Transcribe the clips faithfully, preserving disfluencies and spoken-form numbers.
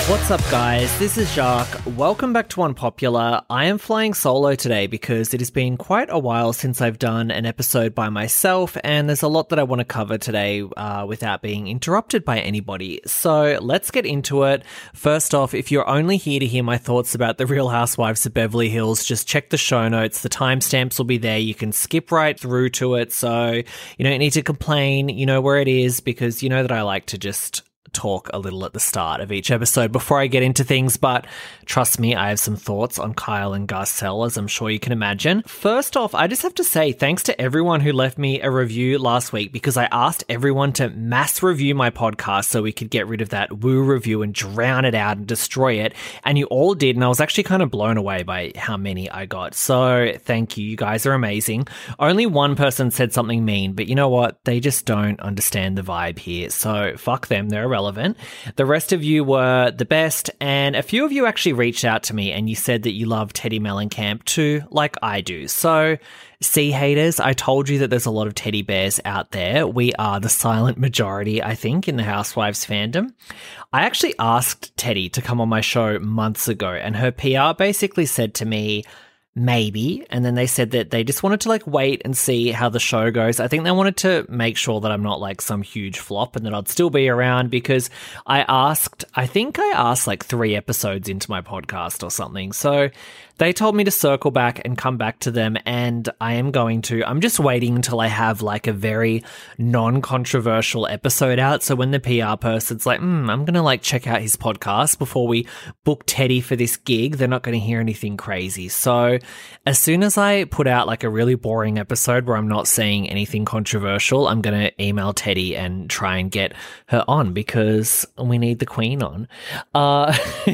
What's up, guys? This is Jacques. Welcome back to Unpopular. I am flying solo today because it has been quite a while since I've done an episode by myself, and there's a lot that I want to cover today uh, without being interrupted by anybody. So let's get into it. First off, if you're only here to hear my thoughts about The Real Housewives of Beverly Hills, just check the show notes. The timestamps will be there. You can skip right through to it, so you don't need to complain. You know where it is, because you know that I like to just talk a little at the start of each episode before I get into things, but trust me, I have some thoughts on Kyle and Garcelle, as I'm sure you can imagine. First off, I just have to say thanks to everyone who left me a review last week, because I asked everyone to mass review my podcast so we could get rid of that woo review and drown it out and destroy it, and you all did, and I was actually kind of blown away by how many I got, so thank you. You guys are amazing. Only one person said something mean, but you know what? They just don't understand the vibe here, so fuck them. They're irrelevant. The rest of you were the best, and a few of you actually reached out to me and you said that you love Teddi Mellencamp too, like I do. So, see, haters, I told you that there's a lot of teddy bears out there. We are the silent majority, I think, in the Housewives fandom. I actually asked Teddi to come on my show months ago, and her P R basically said to me, maybe, and then they said that they just wanted to like wait and see how the show goes. I think they wanted to make sure that I'm not like some huge flop and that I'd still be around, because I asked, I think I asked like three episodes into my podcast or something. So they told me to circle back and come back to them, and I am going to. I'm just waiting until I have like a very non-controversial episode out. So when the P R person's like, hmm, I'm going to like check out his podcast before we book Teddi for this gig, they're not going to hear anything crazy. So as soon as I put out like a really boring episode where I'm not saying anything controversial, I'm going to email Teddi and try and get her on, because we need the queen on. Uh,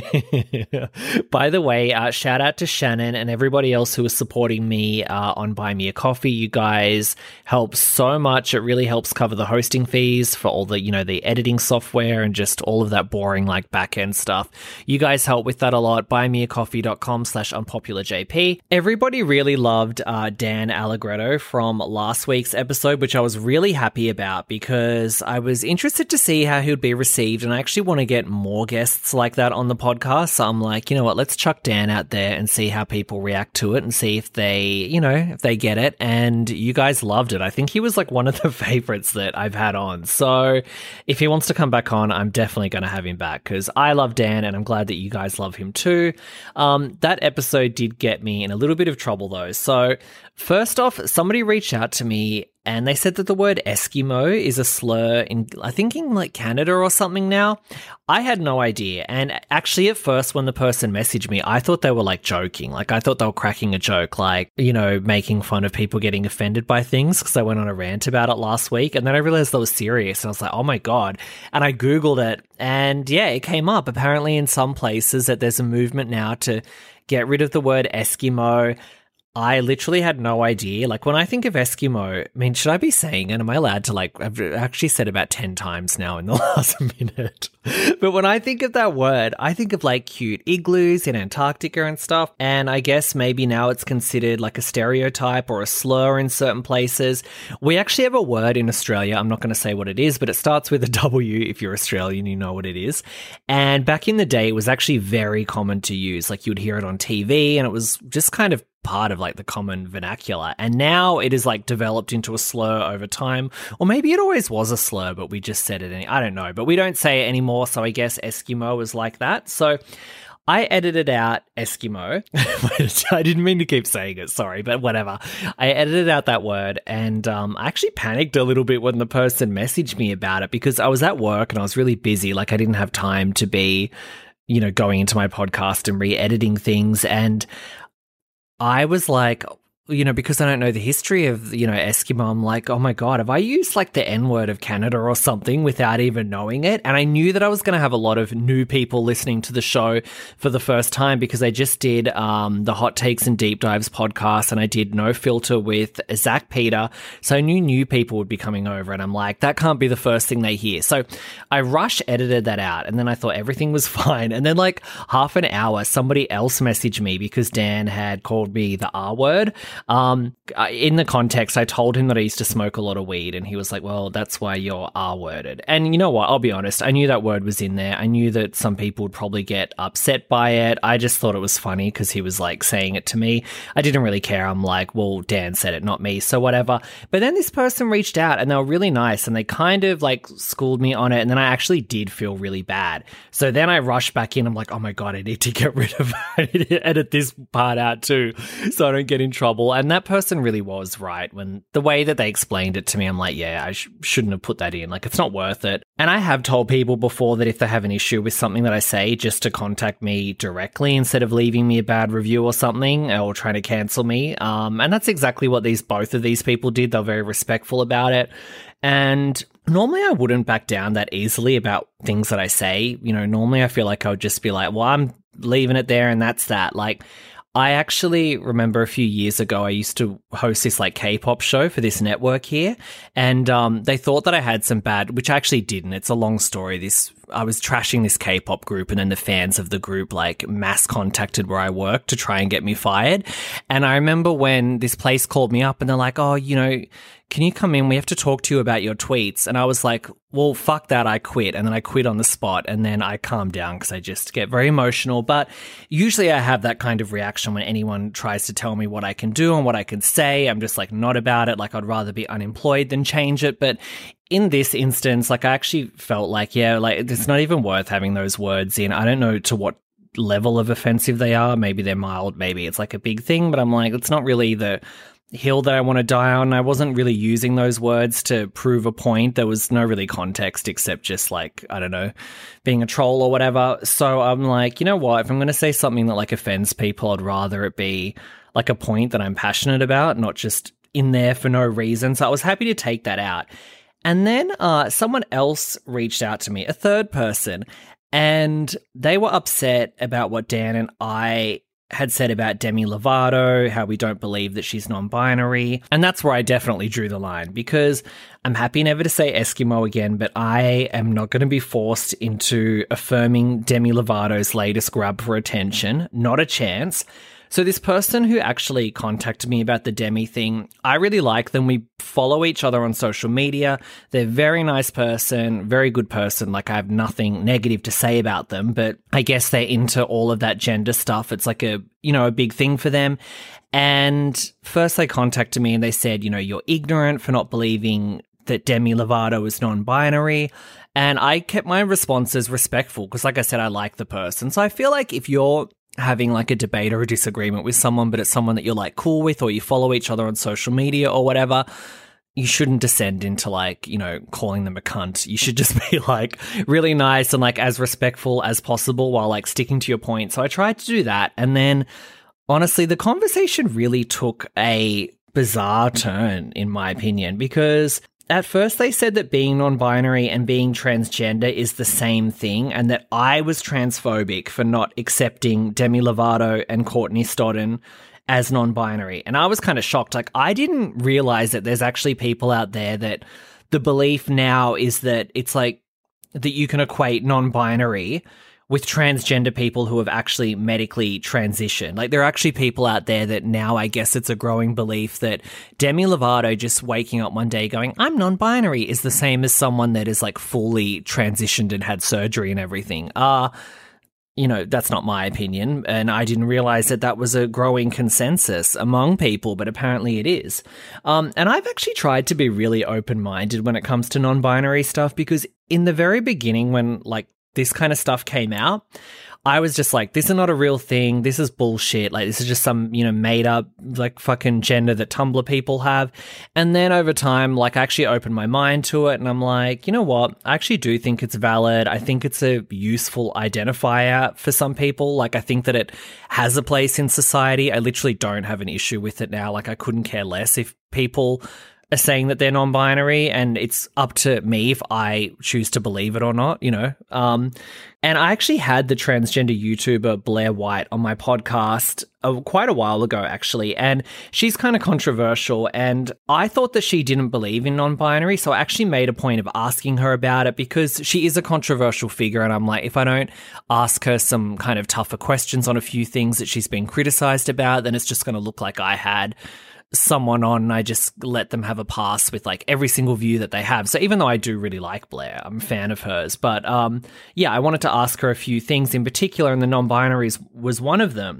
by the way, uh, shout out to Shannon and everybody else who is supporting me uh, on Buy Me a Coffee. You guys help so much. It really helps cover the hosting fees for all the, you know, the editing software and just all of that boring like back end stuff. You guys help with that a lot. buymeacoffee.com slash unpopularjp. Everybody really loved uh, Dan Allegretto from last week's episode, which I was really happy about, because I was interested to see how he would be received, and I actually want to get more guests like that on the podcast. So I'm like, you know what, let's chuck Dan out there and see how people react to it and see if they, you know, if they get it. And you guys loved it. I think he was like one of the favorites that I've had on. So if he wants to come back on, I'm definitely going to have him back, because I love Dan and I'm glad that you guys love him too. Um, that episode did get me in a little bit of trouble though. So first off, somebody reached out to me and they said that the word Eskimo is a slur in, I think, in like Canada or something now. I had no idea. And actually at first when the person messaged me, I thought they were like joking. Like I thought they were cracking a joke, like, you know, making fun of people getting offended by things, because I went on a rant about it last week. And then I realized they were serious. And I was like, oh my God. And I Googled it. And yeah, it came up. Apparently in some places that there's a movement now to get rid of the word Eskimo. I literally had no idea. Like, when I think of Eskimo, I mean, should I be saying it? Am I allowed to, like, I've actually said about ten times now in the last minute. But when I think of that word, I think of, like, cute igloos in Antarctica and stuff. And I guess maybe now it's considered, like, a stereotype or a slur in certain places. We actually have a word in Australia. I'm not going to say what it is, but it starts with a W. If you're Australian, you know what it is. And back in the day, it was actually very common to use. Like, you would hear it on T V, and it was just kind of part of like the common vernacular, and now it is like developed into a slur over time, or maybe it always was a slur but we just said it any- I don't know, but we don't say it anymore, so I guess Eskimo is like that. So I edited out Eskimo. I didn't mean to keep saying it, sorry, but whatever. I edited out that word, and um, I actually panicked a little bit when the person messaged me about it, because I was at work and I was really busy. Like, I didn't have time to be, you know, going into my podcast and re-editing things, and I was like, you know, because I don't know the history of, you know, Eskimo, I'm like, oh my God, have I used like the N-word of Canada or something without even knowing it? And I knew that I was going to have a lot of new people listening to the show for the first time, because I just did um, the Hot Takes and Deep Dives podcast, and I did No Filter with Zach Peter. So I knew new people would be coming over, and I'm like, that can't be the first thing they hear. So I rush edited that out, and then I thought everything was fine. And then like half an hour, somebody else messaged me because Dan had called me the R word. Um, in the context, I told him that I used to smoke a lot of weed, and he was like, well, that's why you're R-worded. And you know what? I'll be honest. I knew that word was in there. I knew that some people would probably get upset by it. I just thought it was funny because he was like saying it to me. I didn't really care. I'm like, well, Dan said it, not me, so whatever. But then this person reached out and they were really nice and they kind of like schooled me on it, and then I actually did feel really bad. So then I rushed back in. I'm like, oh my God, I need to get rid of I need to edit this part out too so I don't get in trouble. And that person really was right when the way that they explained it to me. I'm like, yeah, I sh- shouldn't have put that in. Like, it's not worth it. And I have told people before that if they have an issue with something that I say, just to contact me directly instead of leaving me a bad review or something or trying to cancel me. Um, and that's exactly what these both of these people did. They're very respectful about it. And normally I wouldn't back down that easily about things that I say. You know, normally I feel like I would just be like, well, I'm leaving it there and that's that. Like, I actually remember a few years ago, I used to host this like K-pop show for this network here. And um, they thought that I had some bad, which I actually didn't. It's a long story. This I was trashing this K-pop group, and then the fans of the group like mass contacted where I work to try and get me fired. And I remember when this place called me up and they're like, oh, you know, can you come in? We have to talk to you about your tweets. And I was like, well, fuck that. I quit. And then I quit on the spot. And then I calmed down because I just get very emotional. But usually I have that kind of reaction when anyone tries to tell me what I can do and what I can say. I'm just like not about it. Like, I'd rather be unemployed than change it. But in this instance, like, I actually felt like, yeah, like it's not even worth having those words in. I don't know to what level of offensive they are. Maybe they're mild. Maybe it's like a big thing. But I'm like, it's not really the hill that I want to die on. I wasn't really using those words to prove a point. There was no really context except just like, I don't know, being a troll or whatever. So I'm like, you know what? If I'm going to say something that like offends people, I'd rather it be like a point that I'm passionate about, not just in there for no reason. So I was happy to take that out. And then uh, someone else reached out to me, a third person, and they were upset about what Dan and I had said about Demi Lovato, how we don't believe that she's non-binary. And that's where I definitely drew the line, because I'm happy never to say Eskimo again, but I am not going to be forced into affirming Demi Lovato's latest grab for attention. Not a chance. So this person who actually contacted me about the Demi thing, I really like them. We follow each other on social media. They're a very nice person, very good person. Like, I have nothing negative to say about them, but I guess they're into all of that gender stuff. It's like a, you know, a big thing for them. And first they contacted me and they said, you know, you're ignorant for not believing that Demi Lovato is non-binary. And I kept my responses respectful because, like I said, I like the person. So I feel like if you're having like a debate or a disagreement with someone, but it's someone that you're like cool with, or you follow each other on social media or whatever, you shouldn't descend into like, you know, calling them a cunt. You should just be like really nice and like as respectful as possible while like sticking to your point. So I tried to do that. And then honestly, the conversation really took a bizarre turn, in my opinion, because at first they said that being non-binary and being transgender is the same thing, and that I was transphobic for not accepting Demi Lovato and Courtney Stodden as non-binary. And I was kind of shocked. Like, I didn't realize that there's actually people out there that the belief now is that it's like that you can equate non-binary with transgender people who have actually medically transitioned. Like, there are actually people out there that now, I guess it's a growing belief that Demi Lovato just waking up one day going, I'm non-binary, is the same as someone that is like fully transitioned and had surgery and everything. Uh, you know, that's not my opinion. And I didn't realize that that was a growing consensus among people, but apparently it is. Um, and I've actually tried to be really open-minded when it comes to non-binary stuff, because in the very beginning, when like this kind of stuff came out, I was just like, this is not a real thing. This is bullshit. Like, this is just some, you know, made up, like, fucking gender that Tumblr people have. And then over time, like, I actually opened my mind to it, and I'm like, you know what? I actually do think it's valid. I think it's a useful identifier for some people. Like, I think that it has a place in society. I literally don't have an issue with it now. Like, I couldn't care less if people are saying that they're non-binary, and it's up to me if I choose to believe it or not, you know. Um, and I actually had the transgender YouTuber Blair White on my podcast uh, quite a while ago, actually, and she's kind of controversial, and I thought that she didn't believe in non-binary, so I actually made a point of asking her about it because she is a controversial figure, and I'm like, if I don't ask her some kind of tougher questions on a few things that she's been criticized about, then it's just going to look like I had someone on and I just let them have a pass with like every single view that they have. So even though I do really like Blair, I'm a fan of hers, but um yeah, I wanted to ask her a few things in particular, and the non-binaries was one of them.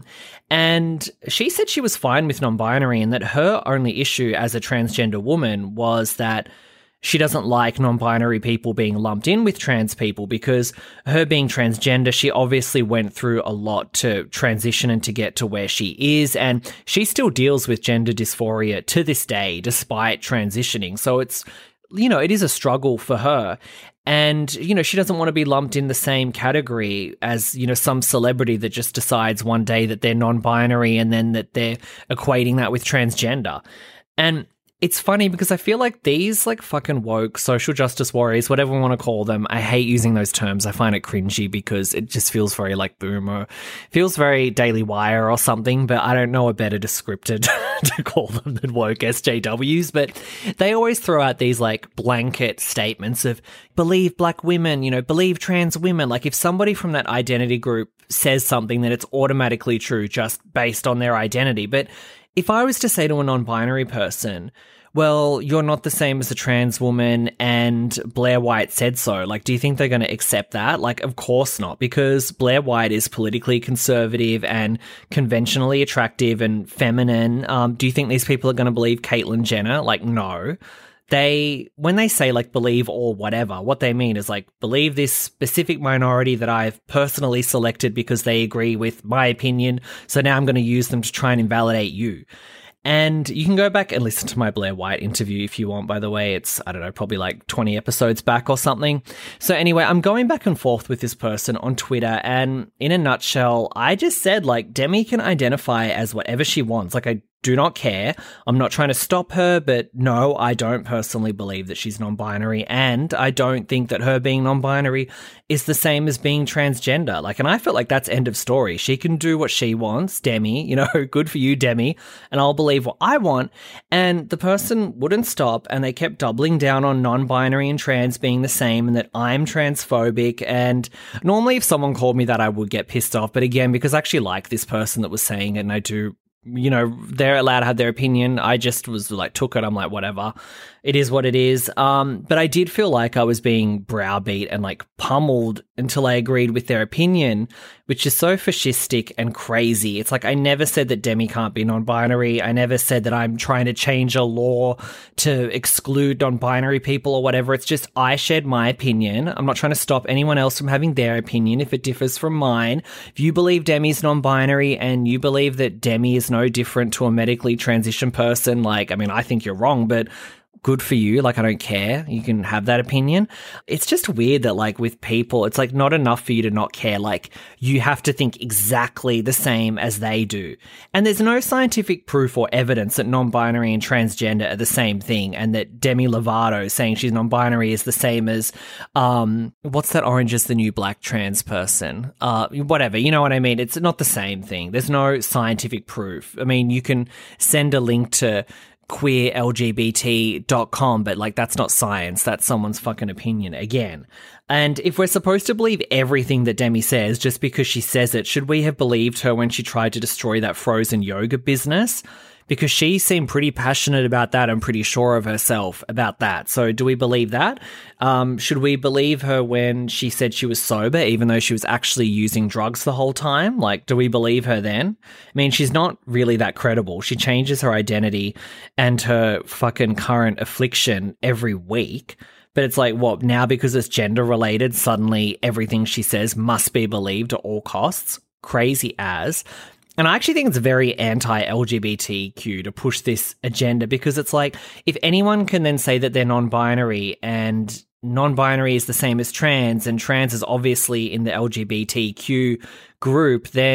And she said she was fine with non-binary and that her only issue as a transgender woman was that she doesn't like non-binary people being lumped in with trans people because her being transgender, she obviously went through a lot to transition and to get to where she is. And she still deals with gender dysphoria to this day, despite transitioning. So it's, you know, it is a struggle for her. And, you know, she doesn't want to be lumped in the same category as, you know, some celebrity that just decides one day that they're non-binary and then that they're equating that with transgender. And it's funny because I feel like these like fucking woke social justice warriors, whatever we want to call them, I hate using those terms. I find it cringy because it just feels very like boomer, feels very Daily Wire or something, but I don't know a better descriptor to, to call them than woke S J Ws. But they always throw out these like blanket statements of believe black women, you know, believe trans women. Like if somebody from that identity group says something, then it's automatically true just based on their identity. But if I was to say to a non-binary person, well, you're not the same as a trans woman and Blair White said so, like, do you think they're going to accept that? Like, of course not, because Blair White is politically conservative and conventionally attractive and feminine. Um, do you think these people are going to believe Caitlyn Jenner? Like, no. They, when they say like believe or whatever, what they mean is like believe this specific minority that I've personally selected because they agree with my opinion. So now I'm going to use them to try and invalidate you. And you can go back and listen to my Blair White interview if you want, by the way. It's, I don't know, probably like twenty episodes back or something. So anyway, I'm going back and forth with this person on Twitter, and in a nutshell, I just said, like, Demi can identify as whatever she wants. Like, I do not care. I'm not trying to stop her, but no, I don't personally believe that she's non-binary, and I don't think that her being non-binary is the same as being transgender. Like, and I feel like that's end of story. She can do what she wants, Demi, you know, good for you, Demi, and I'll believe what I want. And the person wouldn't stop, and they kept doubling down on non-binary and trans being the same, and that I'm transphobic. And normally if someone called me that, I would get pissed off. But again, because I actually like this person that was saying it, and I do, you know, they're allowed to have their opinion. I just was like, took it. I'm like, whatever. It is what it is. Um, but I did feel like I was being browbeat and like pummeled until I agreed with their opinion, which is so fascistic and crazy. It's like, I never said that Demi can't be non-binary. I never said that I'm trying to change a law to exclude non-binary people or whatever. It's just, I shared my opinion. I'm not trying to stop anyone else from having their opinion if it differs from mine. If you believe Demi's non-binary and you believe that Demi is no different to a medically transitioned person, like, I mean, I think you're wrong, but good for you. Like, I don't care. You can have that opinion. It's just weird that, like, with people, it's like not enough for you to not care. Like, you have to think exactly the same as they do. And there's no scientific proof or evidence that non-binary and transgender are the same thing, and that Demi Lovato saying she's non-binary is the same as, um, what's that Orange is the New Black trans person? Uh, whatever. You know what I mean? It's not the same thing. There's no scientific proof. I mean, you can send a link to queer L G B T dot com, but like, that's not science. That's someone's fucking opinion again. And if we're supposed to believe everything that Demi says just because she says it, should we have believed her when she tried to destroy that frozen yoga business? Because she seemed pretty passionate about that and pretty sure of herself about that. So do we believe that? Um, should we believe her when she said she was sober, even though she was actually using drugs the whole time? Like, do we believe her then? I mean, she's not really that credible. She changes her identity and her fucking current affliction every week. But it's like, what, now because it's gender related, suddenly everything she says must be believed at all costs? Crazy as. And I actually think it's very anti-L G B T Q to push this agenda, because it's like, if anyone can then say that they're non-binary and non-binary is the same as trans and trans is obviously in the L G B T Q group, then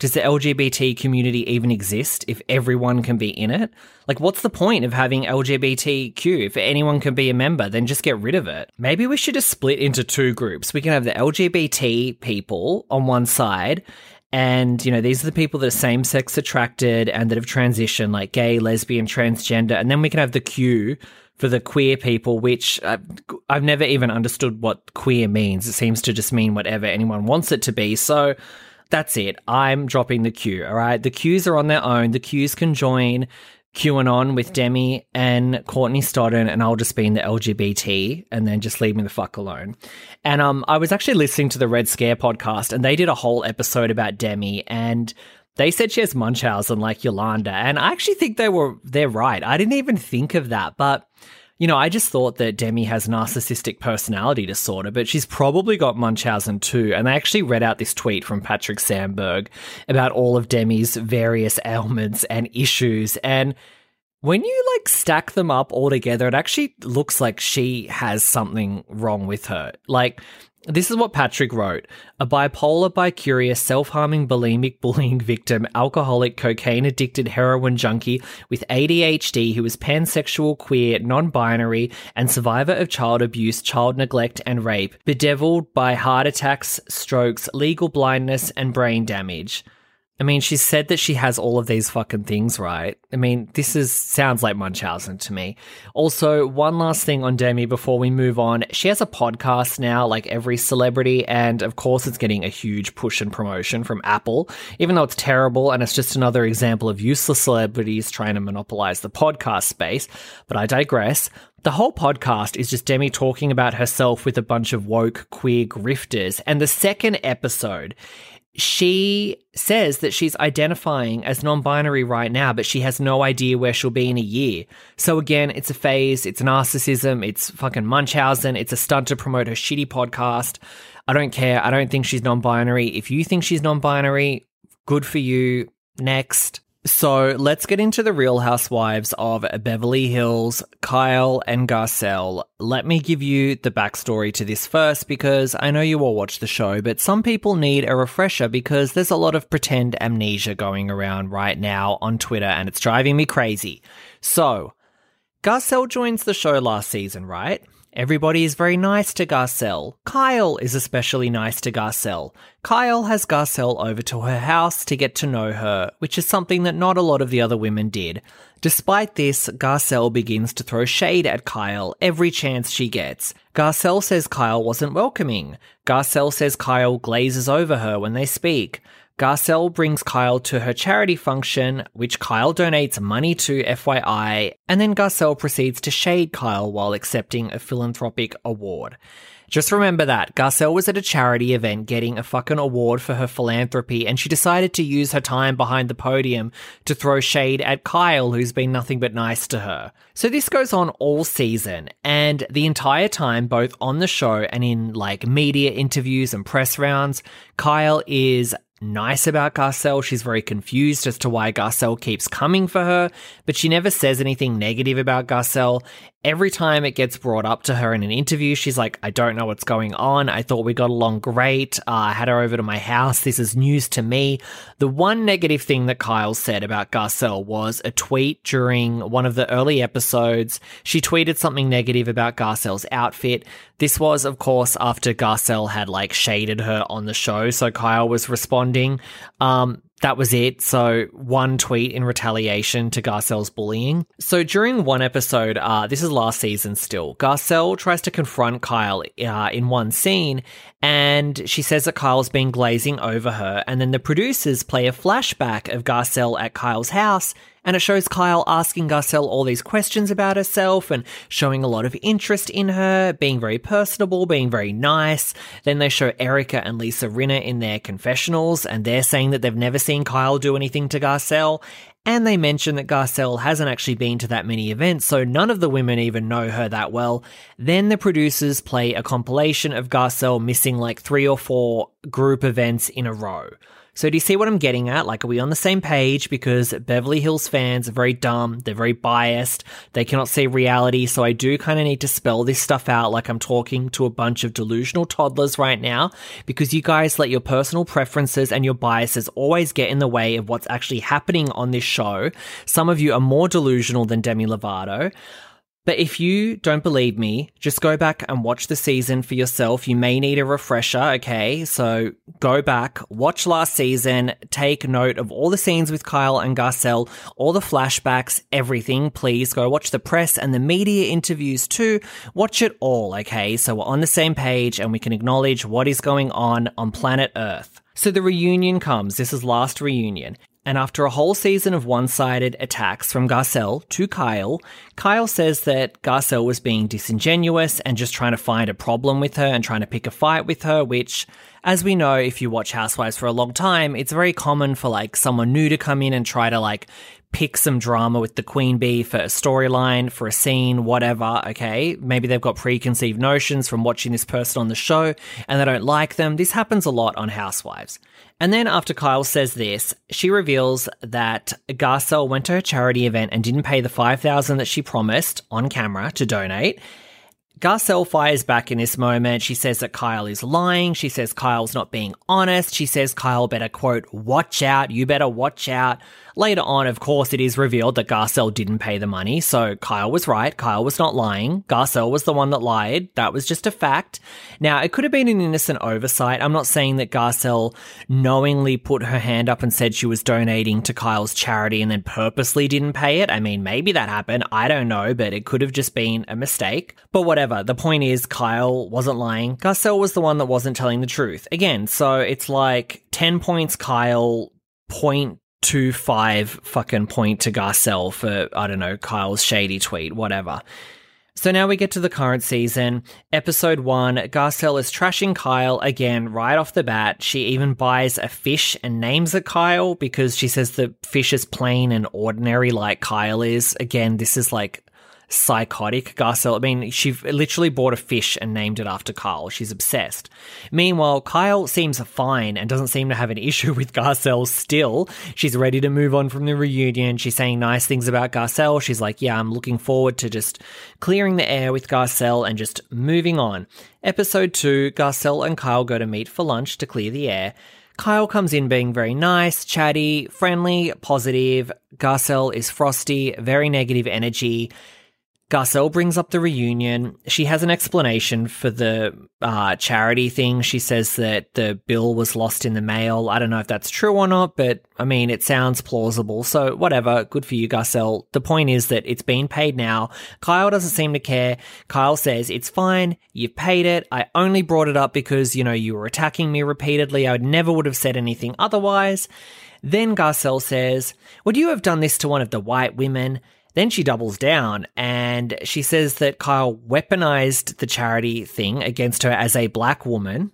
Does the L G B T community even exist if everyone can be in it? Like, what's the point of having L G B T Q? If anyone can be a member, then just get rid of it. Maybe we should just split into two groups. We can have the L G B T people on one side, and, you know, these are the people that are same-sex attracted and that have transitioned, like gay, lesbian, transgender, and then we can have the Q for the queer people, which I've, I've never even understood what queer means. It seems to just mean whatever anyone wants it to be. So that's it. I'm dropping the Q, all right? The Qs are on their own. The Qs can join QAnon with Demi and Courtney Stodden, and I'll just be in the L G B T, and then just leave me the fuck alone. And um, I was actually listening to the Red Scare podcast, and they did a whole episode about Demi, and they said she has Munchausen like Yolanda, and I actually think they were they're right. I didn't even think of that, but you know, I just thought that Demi has narcissistic personality disorder, but she's probably got Munchausen too. And I actually read out this tweet from Patrick Sandberg about all of Demi's various ailments and issues. And when you like stack them up all together, it actually looks like she has something wrong with her. Like, this is what Patrick wrote. A bipolar, bicurious, self-harming, bulimic, bullying victim, alcoholic, cocaine-addicted heroin junkie with A D H D who is pansexual, queer, non-binary, and survivor of child abuse, child neglect, and rape, bedeviled by heart attacks, strokes, legal blindness, and brain damage. I mean, she said that she has all of these fucking things, right? I mean, this is sounds like Munchausen to me. Also, one last thing on Demi before we move on. She has a podcast now, like every celebrity, and of course it's getting a huge push and promotion from Apple, even though it's terrible and it's just another example of useless celebrities trying to monopolize the podcast space. But I digress. The whole podcast is just Demi talking about herself with a bunch of woke queer grifters, and the second episode, she says that she's identifying as non-binary right now, but she has no idea where she'll be in a year. So again, it's a phase, it's narcissism, it's fucking Munchausen, it's a stunt to promote her shitty podcast. I don't care. I don't think she's non-binary. If you think she's non-binary, good for you. Next. So let's get into the Real Housewives of Beverly Hills, Kyle and Garcelle. Let me give you the backstory to this first, because I know you all watch the show, but some people need a refresher because there's a lot of pretend amnesia going around right now on Twitter, and it's driving me crazy. So, Garcelle joins the show last season, right? Everybody is very nice to Garcelle. Kyle is especially nice to Garcelle. Kyle has Garcelle over to her house to get to know her, which is something that not a lot of the other women did. Despite this, Garcelle begins to throw shade at Kyle every chance she gets. Garcelle says Kyle wasn't welcoming. Garcelle says Kyle glazes over her when they speak. Garcelle brings Kyle to her charity function, which Kyle donates money to, F Y I, and then Garcelle proceeds to shade Kyle while accepting a philanthropic award. Just remember that. Garcelle was at a charity event getting a fucking award for her philanthropy, and she decided to use her time behind the podium to throw shade at Kyle, who's been nothing but nice to her. So this goes on all season, and the entire time, both on the show and in like media interviews and press rounds, Kyle is nice about Garcelle. She's very confused as to why Garcelle keeps coming for her, but she never says anything negative about Garcelle. Every time it gets brought up to her in an interview, she's like, I don't know what's going on. I thought we got along great. Uh, I had her over to my house. This is news to me. The one negative thing that Kyle said about Garcelle was a tweet during one of the early episodes. She tweeted something negative about Garcelle's outfit. This was, of course, after Garcelle had like shaded her on the show. So Kyle was responding. Um, That was it. So one tweet in retaliation to Garcelle's bullying. So during one episode, uh, this is last season still, Garcelle tries to confront Kyle uh, in one scene, and she says that Kyle's been glazing over her, and then the producers play a flashback of Garcelle at Kyle's house, and it shows Kyle asking Garcelle all these questions about herself and showing a lot of interest in her, being very personable, being very nice. Then they show Erica and Lisa Rinna in their confessionals, and they're saying that they've never seen Kyle do anything to Garcelle. And they mention that Garcelle hasn't actually been to that many events, so none of the women even know her that well. Then the producers play a compilation of Garcelle missing like three or four group events in a row. So do you see what I'm getting at? Like, are we on the same page? Because Beverly Hills fans are very dumb. They're very biased. They cannot see reality. So I do kind of need to spell this stuff out like I'm talking to a bunch of delusional toddlers right now, because you guys let your personal preferences and your biases always get in the way of what's actually happening on this show. Some of you are more delusional than Demi Lovato. But if you don't believe me, just go back and watch the season for yourself. You may need a refresher, okay? So go back, watch last season, take note of all the scenes with Kyle and Garcelle, all the flashbacks, everything. Please go watch the press and the media interviews too. Watch it all, okay? So we're on the same page and we can acknowledge what is going on on planet Earth. So the reunion comes. This is last reunion. And after a whole season of one-sided attacks from Garcelle to Kyle, Kyle says that Garcelle was being disingenuous and just trying to find a problem with her and trying to pick a fight with her, which, as we know, if you watch Housewives for a long time, it's very common for like someone new to come in and try to like pick some drama with the queen bee for a storyline, for a scene, whatever, okay? Maybe they've got preconceived notions from watching this person on the show and they don't like them. This happens a lot on Housewives. And then after Kyle says this, she reveals that Garcelle went to her charity event and didn't pay the five thousand dollars that she promised on camera to donate. Garcelle fires back in this moment. She says that Kyle is lying. She says Kyle's not being honest. She says Kyle better, quote, watch out. You better watch out. Later on, of course, it is revealed that Garcelle didn't pay the money, so Kyle was right. Kyle was not lying. Garcelle was the one that lied. That was just a fact. Now, it could have been an innocent oversight. I'm not saying that Garcelle knowingly put her hand up and said she was donating to Kyle's charity and then purposely didn't pay it. I mean, maybe that happened. I don't know, but it could have just been a mistake. But whatever. The point is, Kyle wasn't lying. Garcelle was the one that wasn't telling the truth. Again, so it's like ten points Kyle, point two five fucking point to Garcelle for, I don't know, Kyle's shady tweet, whatever. So now we get to the current season. Episode one, Garcelle is trashing Kyle again right off the bat. She even buys a fish and names it Kyle because she says the fish is plain and ordinary like Kyle is. Again, this is like psychotic Garcelle. I mean, she literally bought a fish and named it after Kyle. She's obsessed. Meanwhile, Kyle seems fine and doesn't seem to have an issue with Garcelle still. She's ready to move on from the reunion. She's saying nice things about Garcelle. She's like, yeah, I'm looking forward to just clearing the air with Garcelle and just moving on. Episode two, Garcelle and Kyle go to meet for lunch to clear the air. Kyle comes in being very nice, chatty, friendly, positive. Garcelle is frosty, very negative energy. Garcelle brings up the reunion. She has an explanation for the uh, charity thing. She says that the bill was lost in the mail. I don't know if that's true or not, but I mean, it sounds plausible. So whatever, good for you, Garcelle. The point is that it's been paid now. Kyle doesn't seem to care. Kyle says, it's fine. You've paid it. I only brought it up because, you know, you were attacking me repeatedly. I never would have said anything otherwise. Then Garcelle says, would you have done this to one of the white women? Then she doubles down and she says that Kyle weaponized the charity thing against her as a black woman.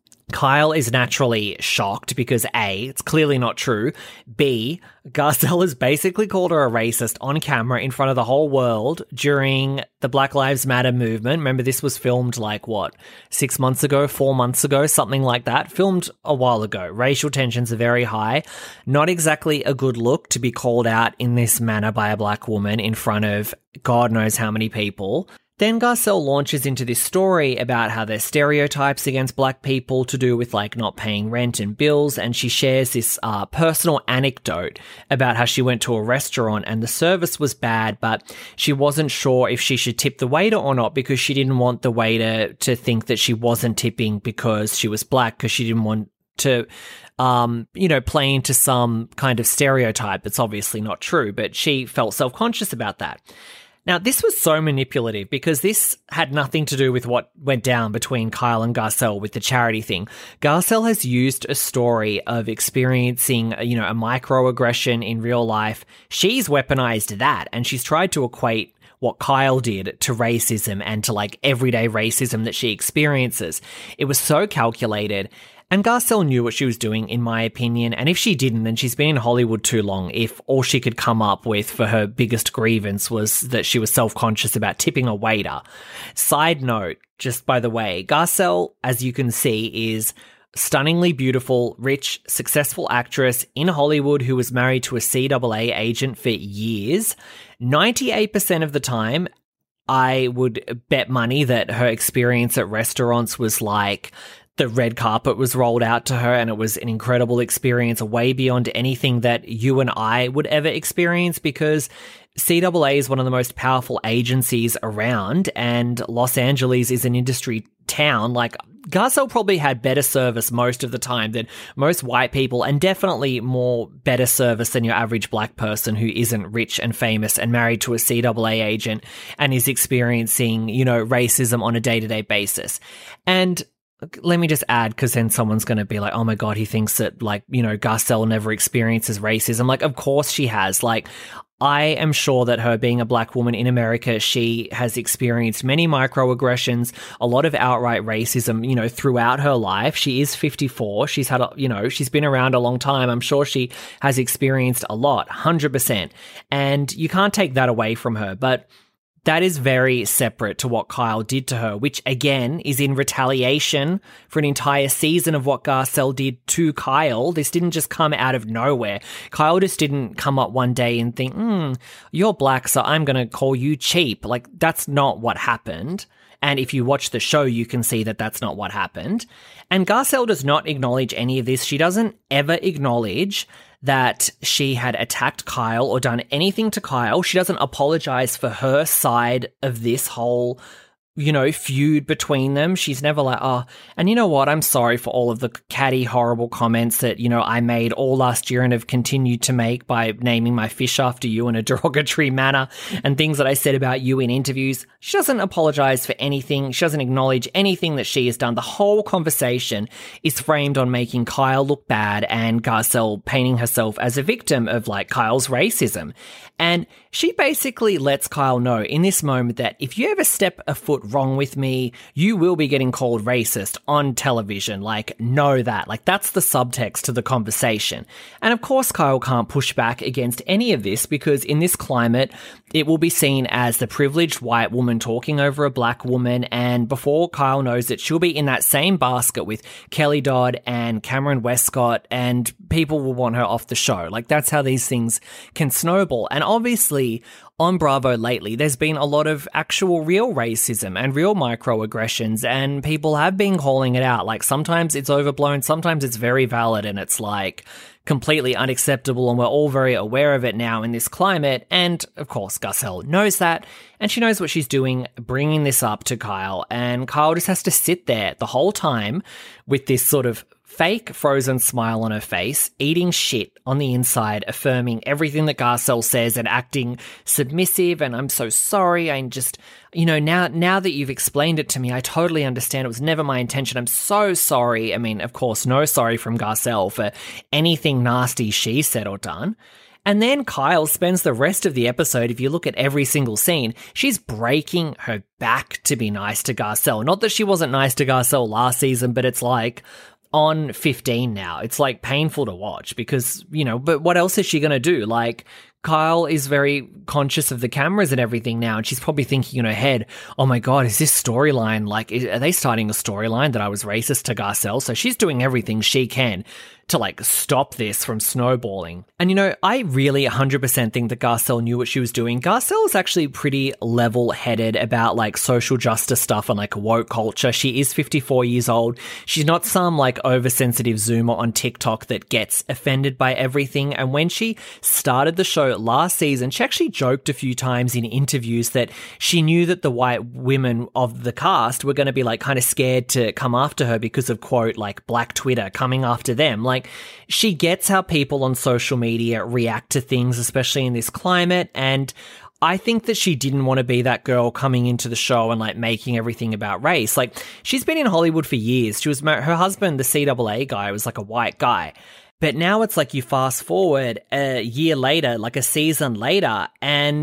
Kyle is naturally shocked because A, it's clearly not true. B, Garcelle has basically called her a racist on camera in front of the whole world during the Black Lives Matter movement. Remember, this was filmed like, what, six months ago, four months ago, something like that. Filmed a while ago. Racial tensions are very high. Not exactly a good look to be called out in this manner by a black woman in front of God knows how many people. Then Garcelle launches into this story about how there's stereotypes against black people to do with like not paying rent and bills, and she shares this uh, personal anecdote about how she went to a restaurant and the service was bad, but she wasn't sure if she should tip the waiter or not because she didn't want the waiter to think that she wasn't tipping because she was black, because she didn't want to, um, you know, play into some kind of stereotype that's obviously not true, but she felt self-conscious about that. Now, this was so manipulative because this had nothing to do with what went down between Kyle and Garcelle with the charity thing. Garcelle has used a story of experiencing, you know, a microaggression in real life. She's weaponized that, and she's tried to equate what Kyle did to racism and to like everyday racism that she experiences. It was so calculated. And Garcelle knew what she was doing, in my opinion, and if she didn't, then she's been in Hollywood too long if all she could come up with for her biggest grievance was that she was self-conscious about tipping a waiter. Side note, just by the way, Garcelle, as you can see, is stunningly beautiful, rich, successful actress in Hollywood who was married to a C double A agent for years. ninety-eight percent of the time, I would bet money that her experience at restaurants was like the red carpet was rolled out to her and it was an incredible experience, way beyond anything that you and I would ever experience, because C double A is one of the most powerful agencies around, and Los Angeles is an industry town. Like, Garcelle probably had better service most of the time than most white people, and definitely more better service than your average black person who isn't rich and famous and married to a C double A agent and is experiencing, you know, racism on a day-to-day basis. And let me just add, because then someone's going to be like, oh my God, he thinks that, like, you know, Garcelle never experiences racism. Like, of course she has. Like, I am sure that her being a black woman in America, she has experienced many microaggressions, a lot of outright racism, you know, throughout her life. She is fifty-four. She's had, a, you know, she's been around a long time. I'm sure she has experienced a lot, one hundred percent. And you can't take that away from her. But that is very separate to what Kyle did to her, which again is in retaliation for an entire season of what Garcelle did to Kyle. This didn't just come out of nowhere. Kyle just didn't come up one day and think, hmm, you're black, so I'm going to call you cheap. Like, that's not what happened. And if you watch the show, you can see that that's not what happened. And Garcelle does not acknowledge any of this. She doesn't ever acknowledge that she had attacked Kyle or done anything to Kyle. She doesn't apologize for her side of this whole, you know, feud between them. She's never like, oh, and you know what? I'm sorry for all of the catty, horrible comments that, you know, I made all last year and have continued to make by naming my fish after you in a derogatory manner and things that I said about you in interviews. She doesn't apologize for anything. She doesn't acknowledge anything that she has done. The whole conversation is framed on making Kyle look bad and Garcelle painting herself as a victim of, like, Kyle's racism. And she basically lets Kyle know in this moment that if you ever step a foot wrong with me, you will be getting called racist on television. Like, know that. Like, that's the subtext to the conversation. And of course, Kyle can't push back against any of this because in this climate, it will be seen as the privileged white woman talking over a black woman. And before Kyle knows it, she'll be in that same basket with Kelly Dodd and Cameron Westcott, and people will want her off the show. Like, that's how these things can snowball. And obviously, on Bravo lately, there's been a lot of actual real racism and real microaggressions, and people have been calling it out. Like, sometimes it's overblown, sometimes it's very valid, and it's like completely unacceptable, and we're all very aware of it now in this climate. And of course, Garcelle knows that, and she knows what she's doing, bringing this up to Kyle, and Kyle just has to sit there the whole time with this sort of fake frozen smile on her face, eating shit on the inside, affirming everything that Garcelle says and acting submissive. And I'm so sorry. I'm just, you know, now, now that you've explained it to me, I totally understand. It was never my intention. I'm so sorry. I mean, of course, no sorry from Garcelle for anything nasty she said or done. And then Kyle spends the rest of the episode, if you look at every single scene, she's breaking her back to be nice to Garcelle. Not that she wasn't nice to Garcelle last season, but it's like, on fifteen now, it's like painful to watch because, you know, but what else is she going to do? Like, Kyle is very conscious of the cameras and everything now, and she's probably thinking in her head, oh my God, is this storyline, like, is, are they starting a storyline that I was racist to Garcelle? So she's doing everything she can to, like, stop this from snowballing. And, you know, I really one hundred percent think that Garcelle knew what she was doing. Garcelle is actually pretty level-headed about, like, social justice stuff and, like, woke culture. She is fifty-four years old. She's not some, like, oversensitive Zoomer on TikTok that gets offended by everything. And when she started the show last season, she actually joked a few times in interviews that she knew that the white women of the cast were going to be, like, kind of scared to come after her because of, quote, like, Black Twitter coming after them. Like, she gets how people on social media react to things, especially in this climate, and I think that she didn't want to be that girl coming into the show and, like, making everything about race. Like, she's been in Hollywood for years. She was mar- her husband, the C double A guy, was like a white guy. But now it's like you fast forward a year later, like a season later, and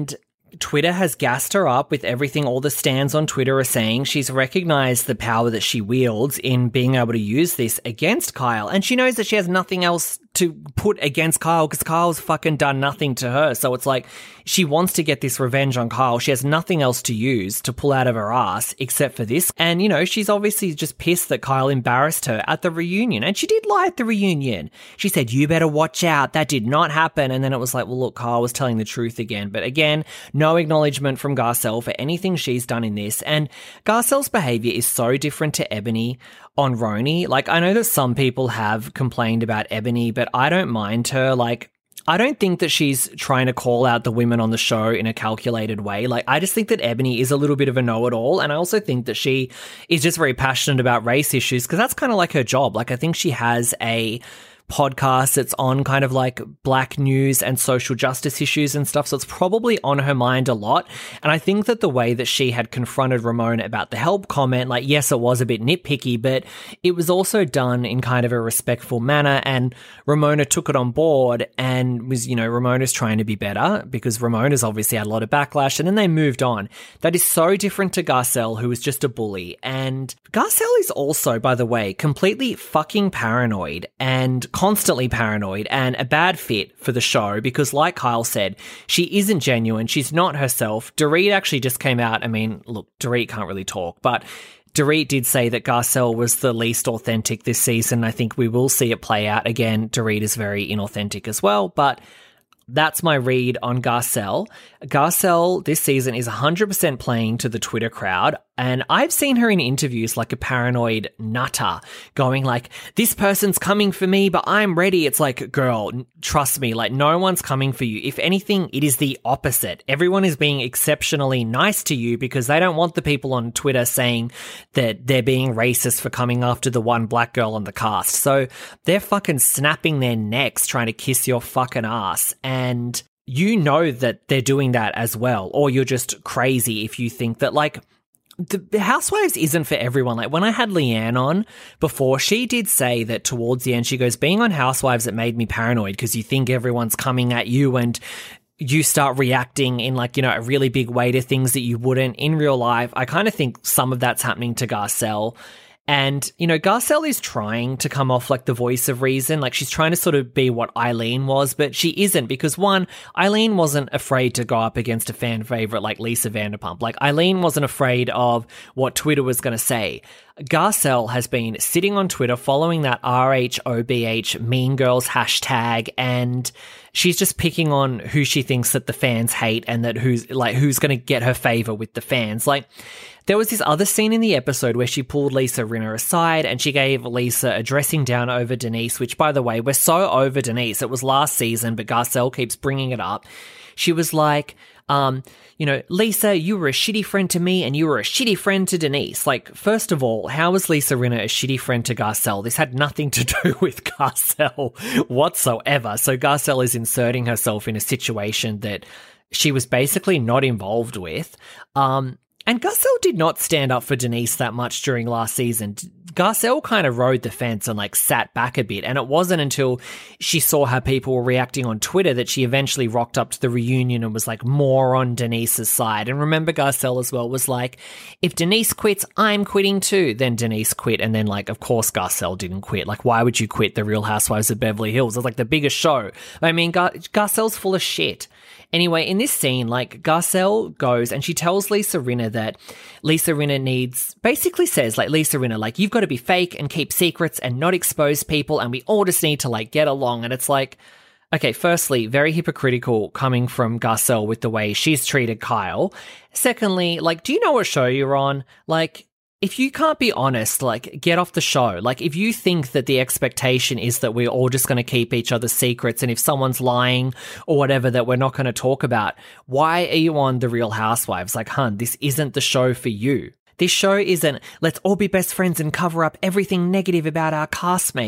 Twitter has gassed her up with everything all the stans on Twitter are saying. She's recognized the power that she wields in being able to use this against Kyle. And she knows that she has nothing else to put against Kyle because Kyle's fucking done nothing to her. So it's like she wants to get this revenge on Kyle. She has nothing else to use to pull out of her ass except for this. And, you know, she's obviously just pissed that Kyle embarrassed her at the reunion. And she did lie at the reunion. She said, you better watch out. That did not happen. And then it was like, well, look, Kyle was telling the truth again. But again, no acknowledgement from Garcelle for anything she's done in this. And Garcelle's behavior is so different to Ebony on Roni. Like, I know that some people have complained about Ebony, but I don't mind her. Like, I don't think that she's trying to call out the women on the show in a calculated way. Like, I just think that Ebony is a little bit of a know-it-all, and I also think that she is just very passionate about race issues because that's kind of like her job. Like, I think she has a podcast that's on kind of like black news and social justice issues and stuff, so it's probably on her mind a lot. And I think that the way that she had confronted Ramona about the help comment, like, yes, it was a bit nitpicky, but it was also done in kind of a respectful manner, and Ramona took it on board and was, you know, Ramona's trying to be better because Ramona's obviously had a lot of backlash, and then they moved on. That is so different to Garcelle, who was just a bully. And Garcelle is also, by the way, completely fucking paranoid and constantly paranoid and a bad fit for the show because, like Kyle said, she isn't genuine. She's not herself. Dorit actually just came out. I mean, look, Dorit can't really talk, but Dorit did say that Garcelle was the least authentic this season. I think we will see it play out again. Dorit is very inauthentic as well, but that's my read on Garcelle. Garcelle this season is one hundred percent playing to the Twitter crowd, and I've seen her in interviews like a paranoid nutter going like, this person's coming for me, but I'm ready. It's like, girl, trust me, like no one's coming for you. If anything, it is the opposite. Everyone is being exceptionally nice to you because they don't want the people on Twitter saying that they're being racist for coming after the one black girl on the cast. So they're fucking snapping their necks trying to kiss your fucking ass. And you know that they're doing that as well, or you're just crazy if you think that, like, the Housewives isn't for everyone. Like, when I had Leanne on before, she did say that towards the end, she goes, being on Housewives, it made me paranoid because you think everyone's coming at you and you start reacting in, like, you know, a really big way to things that you wouldn't in real life. I kind of think some of that's happening to Garcelle. And, you know, Garcelle is trying to come off like the voice of reason. Like, she's trying to sort of be what Eileen was, but she isn't because, one, Eileen wasn't afraid to go up against a fan favorite like Lisa Vanderpump. Like, Eileen wasn't afraid of what Twitter was going to say. Garcelle has been sitting on Twitter following that R H O B H Mean Girls hashtag, and she's just picking on who she thinks that the fans hate and that who's like who's going to get her favor with the fans. Like, there was this other scene in the episode where she pulled Lisa Rinna aside and she gave Lisa a dressing down over Denise, which, by the way, we're so over Denise. It was last season, but Garcelle keeps bringing it up. She was like, um, you know, Lisa, you were a shitty friend to me and you were a shitty friend to Denise. Like, first of all, how was Lisa Rinna a shitty friend to Garcelle? This had nothing to do with Garcelle whatsoever. So Garcelle is inserting herself in a situation that she was basically not involved with. Um, And Garcelle did not stand up for Denise that much during last season. Garcelle kind of rode the fence and like sat back a bit. And it wasn't until she saw how people were reacting on Twitter that she eventually rocked up to the reunion and was like more on Denise's side. And remember, Garcelle as well was like, if Denise quits, I'm quitting too. Then Denise quit. And then, like, of course, Garcelle didn't quit. Like, why would you quit The Real Housewives of Beverly Hills? It's like the biggest show. I mean, Gar- Garcelle's full of shit. Anyway, in this scene, like, Garcelle goes and she tells Lisa Rinna that Lisa Rinna needs, basically says, like, Lisa Rinna, like, you've got to be fake and keep secrets and not expose people and we all just need to, like, get along. And it's like, okay, firstly, very hypocritical coming from Garcelle with the way she's treated Kyle. Secondly, like, do you know what show you're on? Like, if you can't be honest, like, get off the show. Like, if you think that the expectation is that we're all just going to keep each other's secrets and if someone's lying or whatever that we're not going to talk about, why are you on The Real Housewives? Like, hun, this isn't the show for you. This show isn't, let's all be best friends and cover up everything negative about our castmates.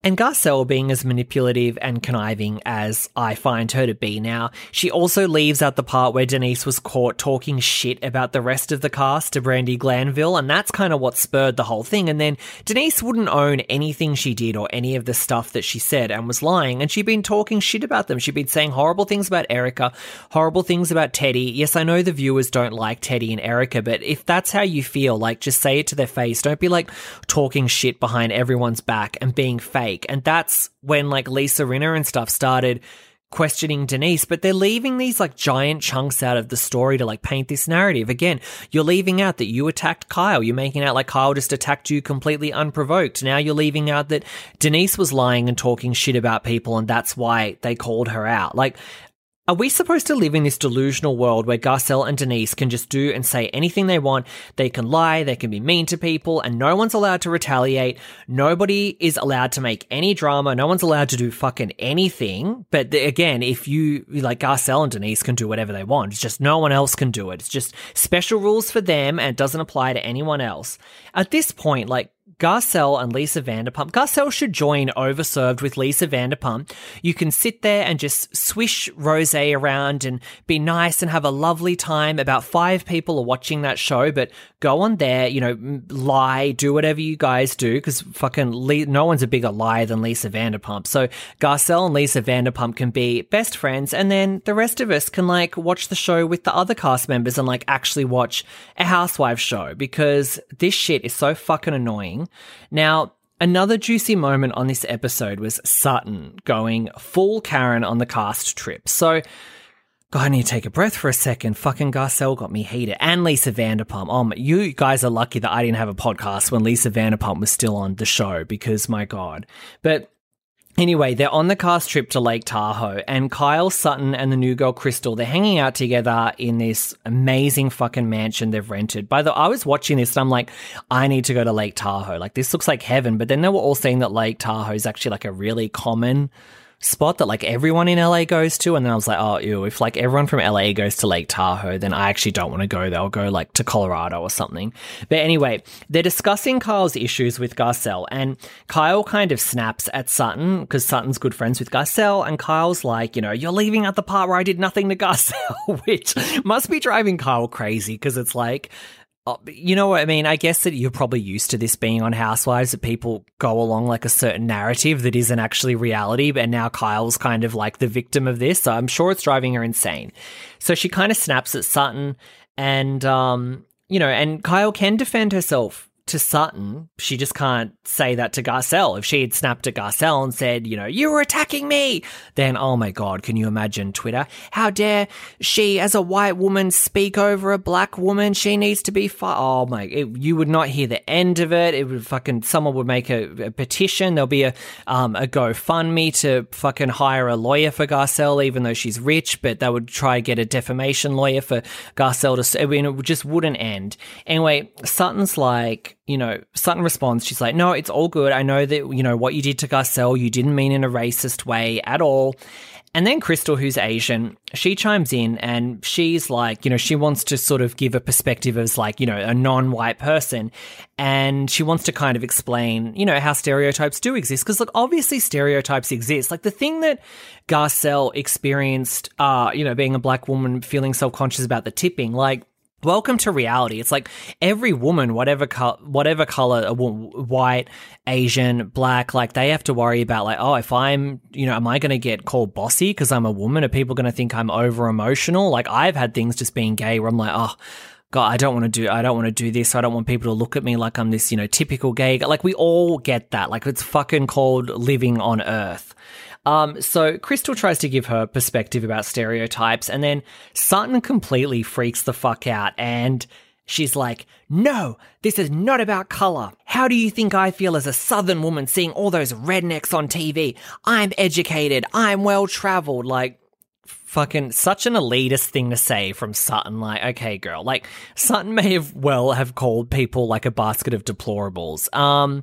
And Garcelle being as manipulative and conniving as I find her to be now, she also leaves out the part where Denise was caught talking shit about the rest of the cast to Brandi Glanville, and that's kind of what spurred the whole thing. And then Denise wouldn't own anything she did or any of the stuff that she said and was lying, and she'd been talking shit about them. She'd been saying horrible things about Erica, horrible things about Teddy. Yes, I know the viewers don't like Teddy and Erica, but if that's how you feel, like, just say it to their face. Don't be, like, talking shit behind everyone's back and being fake. And that's when, like, Lisa Rinna and stuff started questioning Denise, but they're leaving these, like, giant chunks out of the story to, like, paint this narrative. Again, you're leaving out that you attacked Kyle. You're making out like Kyle just attacked you completely unprovoked. Now you're leaving out that Denise was lying and talking shit about people, and that's why they called her out. Like, are we supposed to live in this delusional world where Garcelle and Denise can just do and say anything they want? They can lie, they can be mean to people, and no one's allowed to retaliate. Nobody is allowed to make any drama. No one's allowed to do fucking anything. But the, again, if you, like, Garcelle and Denise can do whatever they want. It's just no one else can do it. It's just special rules for them, and it doesn't apply to anyone else. At this point, like, Garcelle and Lisa Vanderpump. Garcelle should join Overserved with Lisa Vanderpump. You can sit there and just swish rosé around and be nice and have a lovely time. About five people are watching that show, but go on there, you know, lie, do whatever you guys do, because fucking Le- no one's a bigger liar than Lisa Vanderpump. So Garcelle and Lisa Vanderpump can be best friends, and then the rest of us can, like, watch the show with the other cast members and, like, actually watch a Housewives show, because this shit is so fucking annoying. Now, another juicy moment on this episode was Sutton going full Karen on the cast trip. So, God, I need to take a breath for a second. Fucking Garcelle got me heated. And Lisa Vanderpump. Um, you guys are lucky that I didn't have a podcast when Lisa Vanderpump was still on the show, because, my God. But anyway, they're on the cast trip to Lake Tahoe, and Kyle, Sutton, and the new girl, Crystal, they're hanging out together in this amazing fucking mansion they've rented. By the way, I was watching this and I'm like, I need to go to Lake Tahoe. Like, this looks like heaven. But then they were all saying that Lake Tahoe is actually, like, a really common spot that, like, everyone in L A goes to. And then I was like, oh, ew, if, like, everyone from L A goes to Lake Tahoe, then I actually don't want to go there. I'll go, like, to Colorado or something. But anyway, they're discussing Kyle's issues with Garcelle, and Kyle kind of snaps at Sutton because Sutton's good friends with Garcelle, and Kyle's like, you know, you're leaving out the part where I did nothing to Garcelle, which must be driving Kyle crazy, because it's like, you know what I mean? I guess that you're probably used to this being on Housewives, that people go along, like, a certain narrative that isn't actually reality, but now Kyle's kind of like the victim of this, so I'm sure it's driving her insane. So she kind of snaps at Sutton, and, um, you know, and Kyle can defend herself to Sutton. She just can't say that to Garcelle. If she had snapped at Garcelle and said, you know, you were attacking me, then, oh my God, can you imagine Twitter? How dare she, as a white woman, speak over a black woman? She needs to be fi- Oh my, it, you would not hear the end of it. It would fucking, someone would make a, a petition. There'll be a, um, a GoFundMe to fucking hire a lawyer for Garcelle, even though she's rich, but they would try to get a defamation lawyer for Garcelle to, I mean, it just wouldn't end. Anyway, Sutton's like, you know, Sutton responds, she's like, no, it's all good. I know that, you know, what you did to Garcelle, you didn't mean in a racist way at all. And then Crystal, who's Asian, she chimes in, and she's like, you know, she wants to sort of give a perspective as, like, you know, a non-white person. And she wants to kind of explain, you know, how stereotypes do exist. Because, look, obviously stereotypes exist. Like, the thing that Garcelle experienced, uh, you know, being a black woman, feeling self-conscious about the tipping, like, welcome to reality. It's like every woman, whatever co- whatever color, white, Asian, black, like, they have to worry about, like, oh, if I'm, you know, am I going to get called bossy because I'm a woman? Are people going to think I'm over emotional? Like, I've had things just being gay where I'm like, oh, God, I don't want to do, I don't want to do this. I don't want people to look at me like I'm this, you know, typical gay. Like, we all get that. Like, it's fucking called living on Earth. Um, so Crystal tries to give her perspective about stereotypes, and then Sutton completely freaks the fuck out, and she's like, no, this is not about color. How do you think I feel as a Southern woman seeing all those rednecks on T V? I'm educated. I'm well-traveled. Like, fucking such an elitist thing to say from Sutton. Like, okay, girl. Like, Sutton may have well have called people like a basket of deplorables. Um...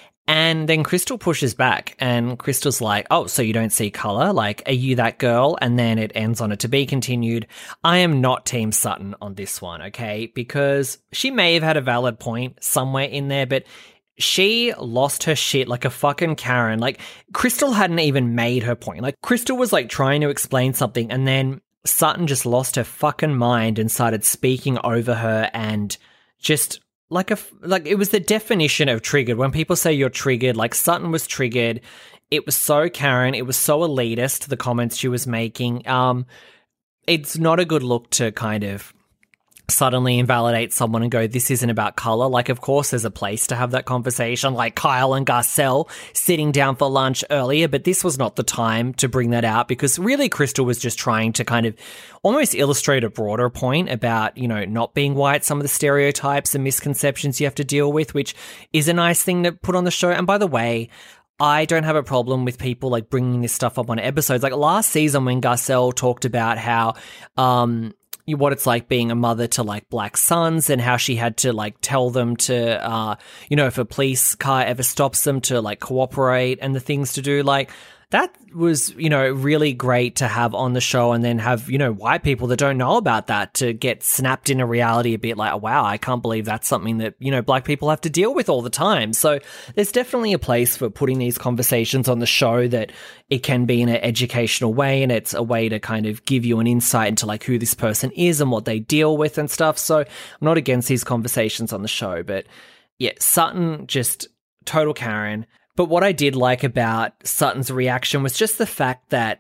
And then Crystal pushes back, and Crystal's like, oh, so you don't see color? Like, are you that girl? And then it ends on a to be continued. I am not Team Sutton on this one, okay? Because she may have had a valid point somewhere in there, but she lost her shit like a fucking Karen. Like, Crystal hadn't even made her point. Like, Crystal was like trying to explain something, and then Sutton just lost her fucking mind and started speaking over her, and just like a like it was the definition of triggered. When people say you're triggered, like Sutton was triggered. It was so Karen. It was so elitist, the comments she was making. Um, it's not a good look to kind of suddenly invalidate someone and go, this isn't about color. Like, of course, there's a place to have that conversation, like Kyle and Garcelle sitting down for lunch earlier, but this was not the time to bring that out, because really Crystal was just trying to kind of almost illustrate a broader point about, you know, not being white, some of the stereotypes and misconceptions you have to deal with, which is a nice thing to put on the show. And by the way, I don't have a problem with people like bringing this stuff up on episodes. Like last season when Garcelle talked about how, um, what it's like being a mother to like black sons, and how she had to like tell them to, uh, you know, if a police car ever stops them, to like cooperate, and the things to do. Like, that was, you know, really great to have on the show, and then have, you know, white people that don't know about that to get snapped into reality a bit, like, oh, wow, I can't believe that's something that, you know, black people have to deal with all the time. So there's definitely a place for putting these conversations on the show, that it can be in an educational way, and it's a way to kind of give you an insight into like who this person is and what they deal with and stuff. So I'm not against these conversations on the show, but yeah, Sutton just total Karen. But what I did like about Sutton's reaction was just the fact that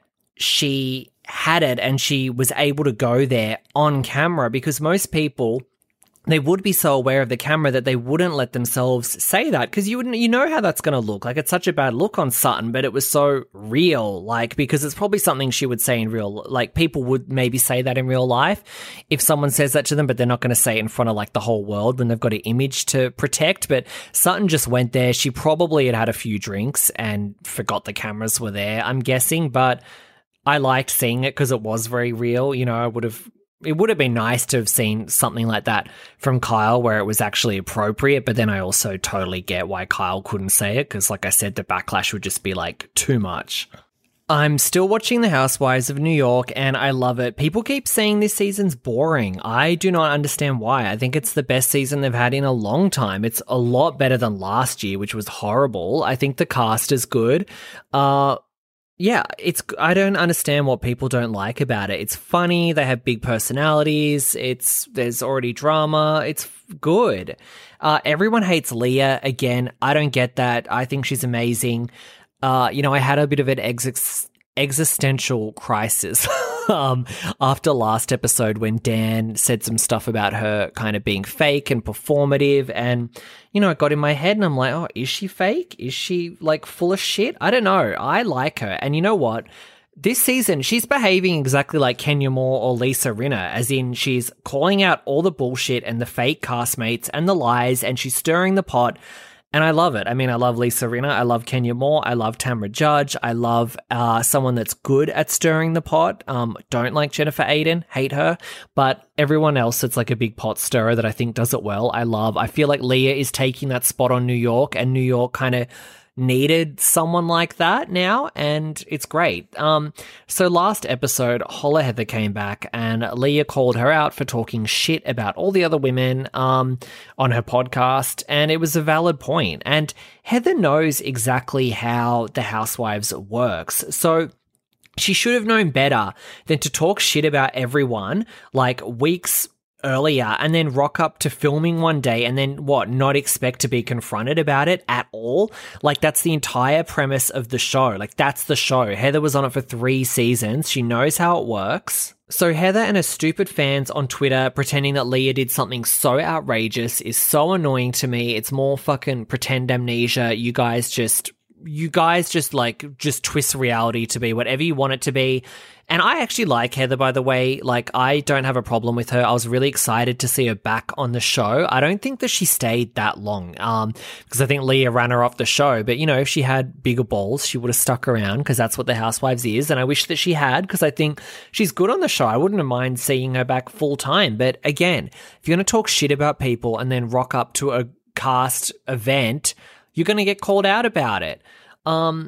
she had it and she was able to go there on camera, because most people, they would be so aware of the camera that they wouldn't let themselves say that, because you wouldn't, you know how that's going to look. Like, it's such a bad look on Sutton, but it was so real, like, because it's probably something she would say in real, like, people would maybe say that in real life if someone says that to them, but they're not going to say it in front of like the whole world when they've got an image to protect. But Sutton just went there. She probably had had a few drinks and forgot the cameras were there, I'm guessing, but I liked seeing it because it was very real. You know, I would have, it would have been nice to have seen something like that from Kyle where it was actually appropriate, but then I also totally get why Kyle couldn't say it, because like I said, the backlash would just be like too much. I'm still watching The Housewives of New York and I love it. People keep saying this season's boring. I do not understand why. I think it's the best season they've had in a long time. It's a lot better than last year, which was horrible. I think the cast is good. Uh, Yeah, it's. I don't understand what people don't like about it. It's funny. They have big personalities. It's there's already drama. It's good. Uh, everyone hates Leah again. I don't get that. I think she's amazing. Uh, you know, I had a bit of an ex- existential crisis um, after last episode when Dan said some stuff about her kind of being fake and performative, and you know, it got in my head and I'm like, oh, is she fake? Is she like full of shit? I don't know. I like her. And you know what? This season, she's behaving exactly like Kenya Moore or Lisa Rinna, as in she's calling out all the bullshit and the fake castmates and the lies, and she's stirring the pot. And I love it. I mean, I love Lisa Rinna. I love Kenya Moore. I love Tamra Judge. I love uh, someone that's good at stirring the pot. Um, don't like Jennifer Aiden. Hate her. But everyone else that's like a big pot stirrer that I think does it well, I love. I feel like Leah is taking that spot on New York, and New York kind of needed someone like that now, and it's great. Um, so last episode, Holla Heather came back and Leah called her out for talking shit about all the other women um, on her podcast, and it was a valid point. And Heather knows exactly how the Housewives works, so she should have known better than to talk shit about everyone like weeks earlier and then rock up to filming one day and then what, not expect to be confronted about it at all. Like, that's the entire premise of the show. Like, that's the show. Heather was on it for three seasons. She knows how it works. So Heather and her stupid fans on Twitter pretending that Leah did something so outrageous is so annoying to me. It's more fucking pretend amnesia. You guys just you guys just like just twist reality to be whatever you want it to be. And I actually like Heather, by the way. Like, I don't have a problem with her. I was really excited to see her back on the show. I don't think that she stayed that long, um, because I think Leah ran her off the show. But, you know, if she had bigger balls, she would have stuck around, because that's what the Housewives is. And I wish that she had, because I think she's good on the show. I wouldn't have mind seeing her back full time. But again, if you're going to talk shit about people and then rock up to a cast event, you're going to get called out about it. Um,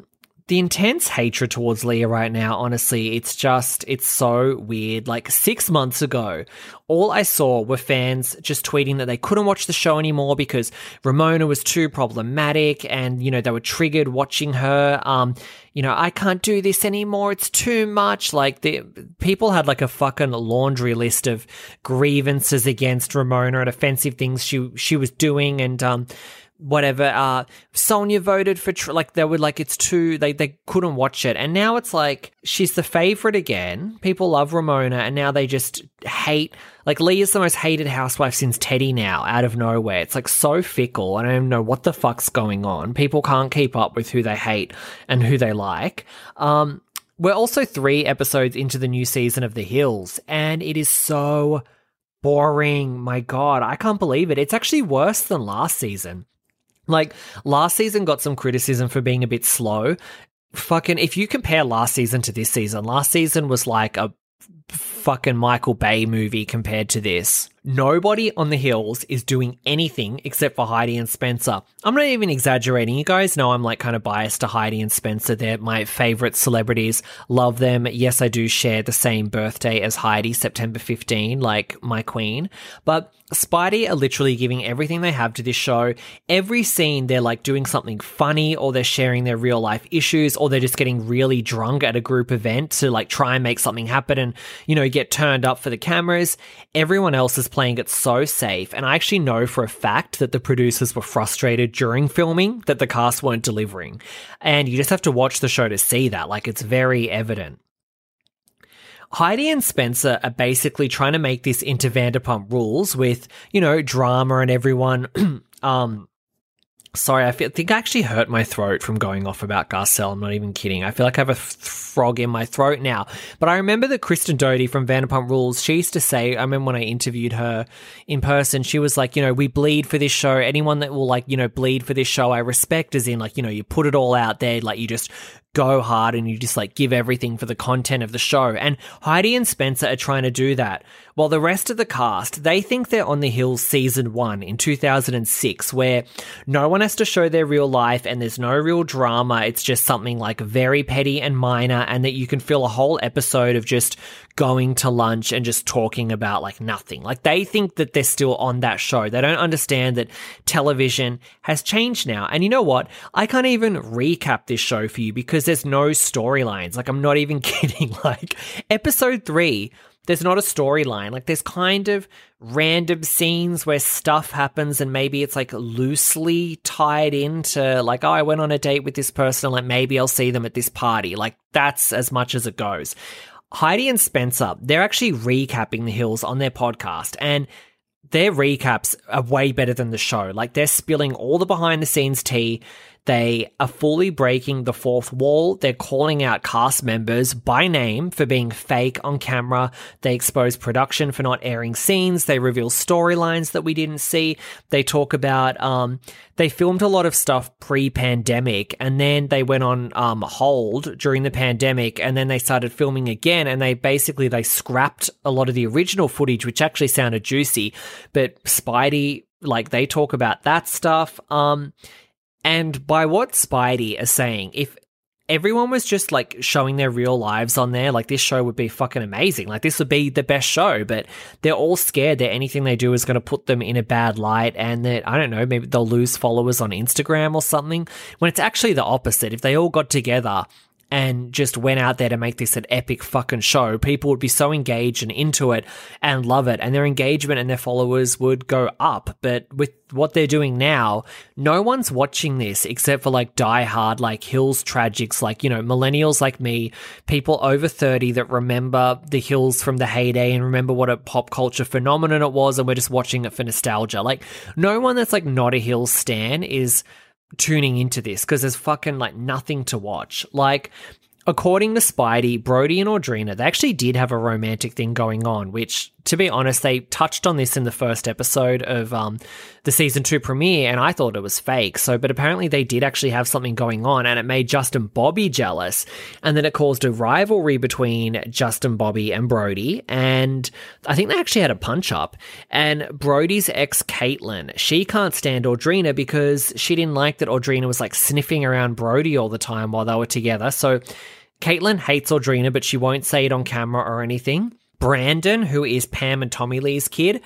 the intense hatred towards Leah right now, honestly, it's just, it's so weird. Like six months ago, all I saw were fans just tweeting that they couldn't watch the show anymore because Ramona was too problematic and, you know, they were triggered watching her. Um, you know, I can't do this anymore. It's too much. Like the people had like a fucking laundry list of grievances against Ramona and offensive things she, she was doing. And, um, whatever, uh, Sonia voted for, tr- like, they were like, it's too, they, they couldn't watch it. And now it's like, she's the favorite again. People love Ramona, and now they just hate, like, Leah's the most hated housewife since Teddy now, out of nowhere. It's like so fickle. I don't even know what the fuck's going on. People can't keep up with who they hate and who they like. Um, we're also three episodes into the new season of The Hills, and it is so boring. My God, I can't believe it. It's actually worse than last season. Like, last season got some criticism for being a bit slow. Fucking, if you compare last season to this season, last season was like a fucking Michael Bay movie compared to this. Nobody on The Hills is doing anything except for Heidi and Spencer. I'm not even exaggerating. You guys know I'm like kind of biased to Heidi and Spencer. They're my favorite celebrities. Love them. Yes, I do share the same birthday as Heidi, September fifteenth, like my queen. But Spidey are literally giving everything they have to this show. Every scene, they're like doing something funny, or they're sharing their real life issues, or they're just getting really drunk at a group event to like try and make something happen and, you know, get turned up for the cameras. Everyone else is playing it so safe. And I actually know for a fact that the producers were frustrated during filming that the cast weren't delivering. And you just have to watch the show to see that. Like, it's very evident. Heidi and Spencer are basically trying to make this into Vanderpump Rules with, you know, drama and everyone. um, sorry, I feel, think I actually hurt my throat from going off about Garcelle. I'm not even kidding. I feel like I have a th- frog in my throat now. But I remember that Kristen Doty from Vanderpump Rules, she used to say, I remember when I interviewed her in person, she was like, you know, we bleed for this show. Anyone that will, like, you know, bleed for this show, I respect, as in, like, you know, you put it all out there, like, you just go hard and you just like give everything for the content of the show. And Heidi and Spencer are trying to do that. While the rest of the cast, they think they're on The Hills season one in two thousand six, where no one has to show their real life and there's no real drama. It's just something like very petty and minor, and that you can fill a whole episode of just going to lunch and just talking about like nothing. Like, they think that they're still on that show. They don't understand that television has changed now. And you know what? I can't even recap this show for you because there's no storylines. Like, I'm not even kidding. Like, episode three, there's not a storyline. Like, there's kind of random scenes where stuff happens and maybe it's like loosely tied into like, oh, I went on a date with this person, like maybe I'll see them at this party. Like, that's as much as it goes. Heidi and Spencer, they're actually recapping The Hills on their podcast, and their recaps are way better than the show. Like, they're spilling all the behind the scenes tea. They are fully breaking the fourth wall. They're calling out cast members by name for being fake on camera. They expose production for not airing scenes. They reveal storylines that we didn't see. They talk about, um, they filmed a lot of stuff pre-pandemic, and then they went on um, hold during the pandemic, and then they started filming again, and they basically, they scrapped a lot of the original footage, which actually sounded juicy. But Spidey, like, they talk about that stuff. Um, And by what Spidey is saying, if everyone was just like showing their real lives on there, like, this show would be fucking amazing. Like, this would be the best show, but they're all scared that anything they do is going to put them in a bad light, and that, I don't know, maybe they'll lose followers on Instagram or something, when it's actually the opposite. If they all got together and just went out there to make this an epic fucking show, people would be so engaged and into it and love it, and their engagement and their followers would go up. But with what they're doing now, no one's watching this except for like diehard, like Hills tragics, like, you know, millennials like me, people over thirty that remember The Hills from the heyday and remember what a pop culture phenomenon it was, and we're just watching it for nostalgia. Like, no one that's like not a Hills stan is tuning into this because there's fucking like nothing to watch. Like, according to Spidey, Brody and Audrina, they actually did have a romantic thing going on, which to be honest, they touched on this in the first episode of um, the season two premiere, and I thought it was fake. So, but apparently they did actually have something going on, and it made Justin Bobby jealous, and then it caused a rivalry between Justin Bobby and Brody, and I think they actually had a punch up. And Brody's ex Caitlyn, she can't stand Audrina because she didn't like that Audrina was like sniffing around Brody all the time while they were together. So Caitlyn hates Audrina, but she won't say it on camera or anything. Brandon, who is Pam and Tommy Lee's kid,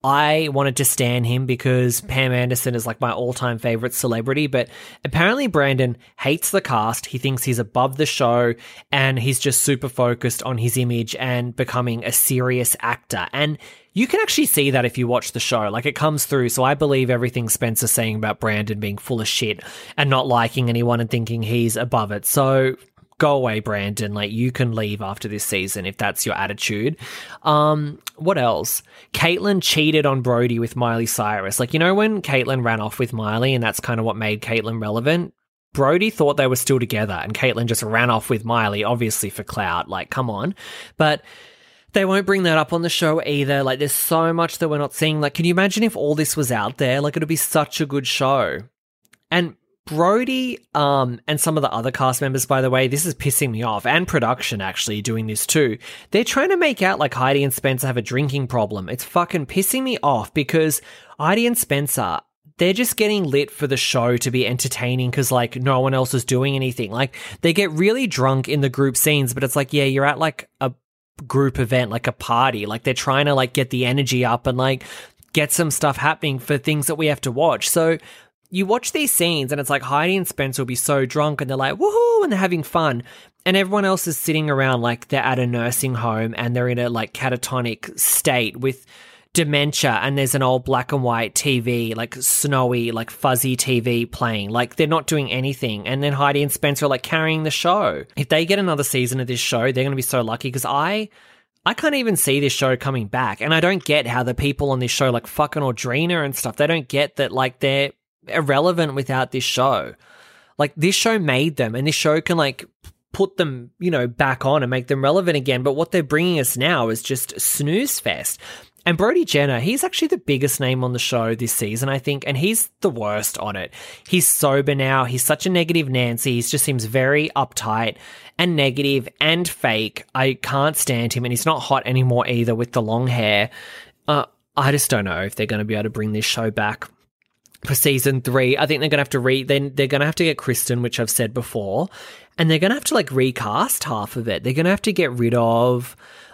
I wanted to stan him because Pam Anderson is like my all-time favorite celebrity, but apparently Brandon hates the cast. He thinks he's above the show, and he's just super focused on his image and becoming a serious actor. And you can actually see that if you watch the show. Like, it comes through. So I believe everything Spencer's saying about Brandon being full of shit and not liking anyone and thinking he's above it. So go away, Brandon. Like, you can leave after this season if that's your attitude. Um, what else? Caitlyn cheated on Brody with Miley Cyrus. Like, you know when Caitlyn ran off with Miley and that's kind of what made Caitlyn relevant? Brody thought they were still together and Caitlyn just ran off with Miley, obviously for clout. Like, come on. But they won't bring that up on the show either. Like, there's so much that we're not seeing. Like, can you imagine if all this was out there? Like, it would be such a good show. And Brody um, and some of the other cast members, by the way, this is pissing me off, and production actually doing this too. They're trying to make out like Heidi and Spencer have a drinking problem. It's fucking pissing me off because Heidi and Spencer, they're just getting lit for the show to be entertaining because like no one else is doing anything. Like, they get really drunk in the group scenes, but it's like, yeah, you're at like a group event, like a party. Like, they're trying to like get the energy up and like get some stuff happening for things that we have to watch. So you watch these scenes and it's like Heidi and Spencer will be so drunk and they're like, woohoo, and they're having fun. And everyone else is sitting around like they're at a nursing home and they're in a like catatonic state with dementia, and there's an old black and white T V, like snowy, like fuzzy T V playing. Like, they're not doing anything. And then Heidi and Spencer are like carrying the show. If they get another season of this show, they're going to be so lucky because I... I can't even see this show coming back. And I don't get how the people on this show, like fucking Audrina and stuff, they don't get that like they're irrelevant without this show. Like, this show made them, and this show can like put them, you know, back on and make them relevant again. But what they're bringing us now is just snooze fest. And Brody Jenner, he's actually the biggest name on the show this season, I think, and he's the worst on it. He's sober now. He's such a negative Nancy. He just seems very uptight and negative and fake. I can't stand him, and he's not hot anymore either with the long hair. Uh, I just don't know if they're going to be able to bring this show back for season three. I think they're going to have to re, then they're going to have to get Kristen, which I've said before, and they're going to have to like recast half of it. They're going to have to get rid of,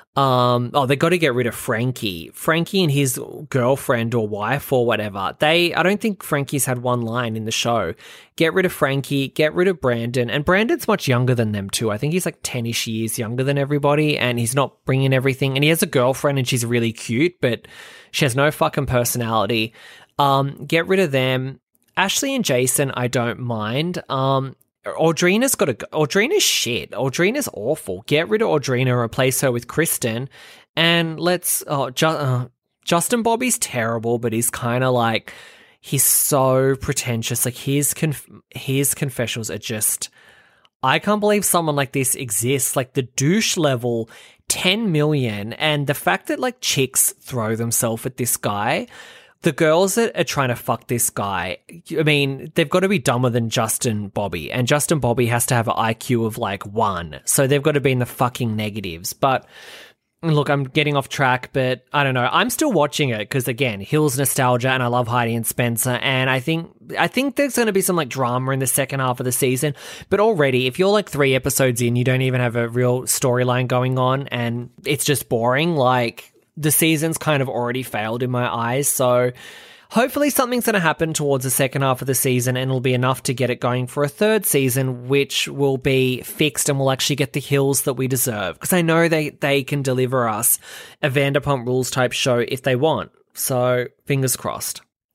um, oh, they got to get rid of Frankie. Frankie and his girlfriend or wife or whatever. They, I don't think Frankie's had one line in the show. Get rid of Frankie, get rid of Brandon, and Brandon's much younger than them too. I think he's like ten-ish years younger than everybody, and he's not bringing everything, and he has a girlfriend and she's really cute, but she has no fucking personality. Um, get rid of them. Ashley and Jason, I don't mind. Um, Audrina's got a, Audrina's shit. Audrina's awful. Get rid of Audrina, replace her with Kristen, and let's, oh, ju- uh, Justin Bobby's terrible, but he's kind of like, he's so pretentious. Like, his, conf- his confessionals are just, I can't believe someone like this exists. Like, the douche level, ten million, and the fact that like chicks throw themselves at this guy. The girls that are trying to fuck this guy, I mean, they've got to be dumber than Justin Bobby. And Justin Bobby has to have an I Q of like one. So they've got to be in the fucking negatives. But look, I'm getting off track, but I don't know. I'm still watching it because, again, Hills nostalgia, and I love Heidi and Spencer. And I think I think there's going to be some like drama in the second half of the season. But already, if you're like three episodes in, you don't even have a real storyline going on and it's just boring, like, the season's kind of already failed in my eyes, so hopefully something's going to happen towards the second half of the season and it'll be enough to get it going for a third season, which will be fixed and we'll actually get the Hills that we deserve. Because I know they, they can deliver us a Vanderpump Rules type show if they want. So, fingers crossed.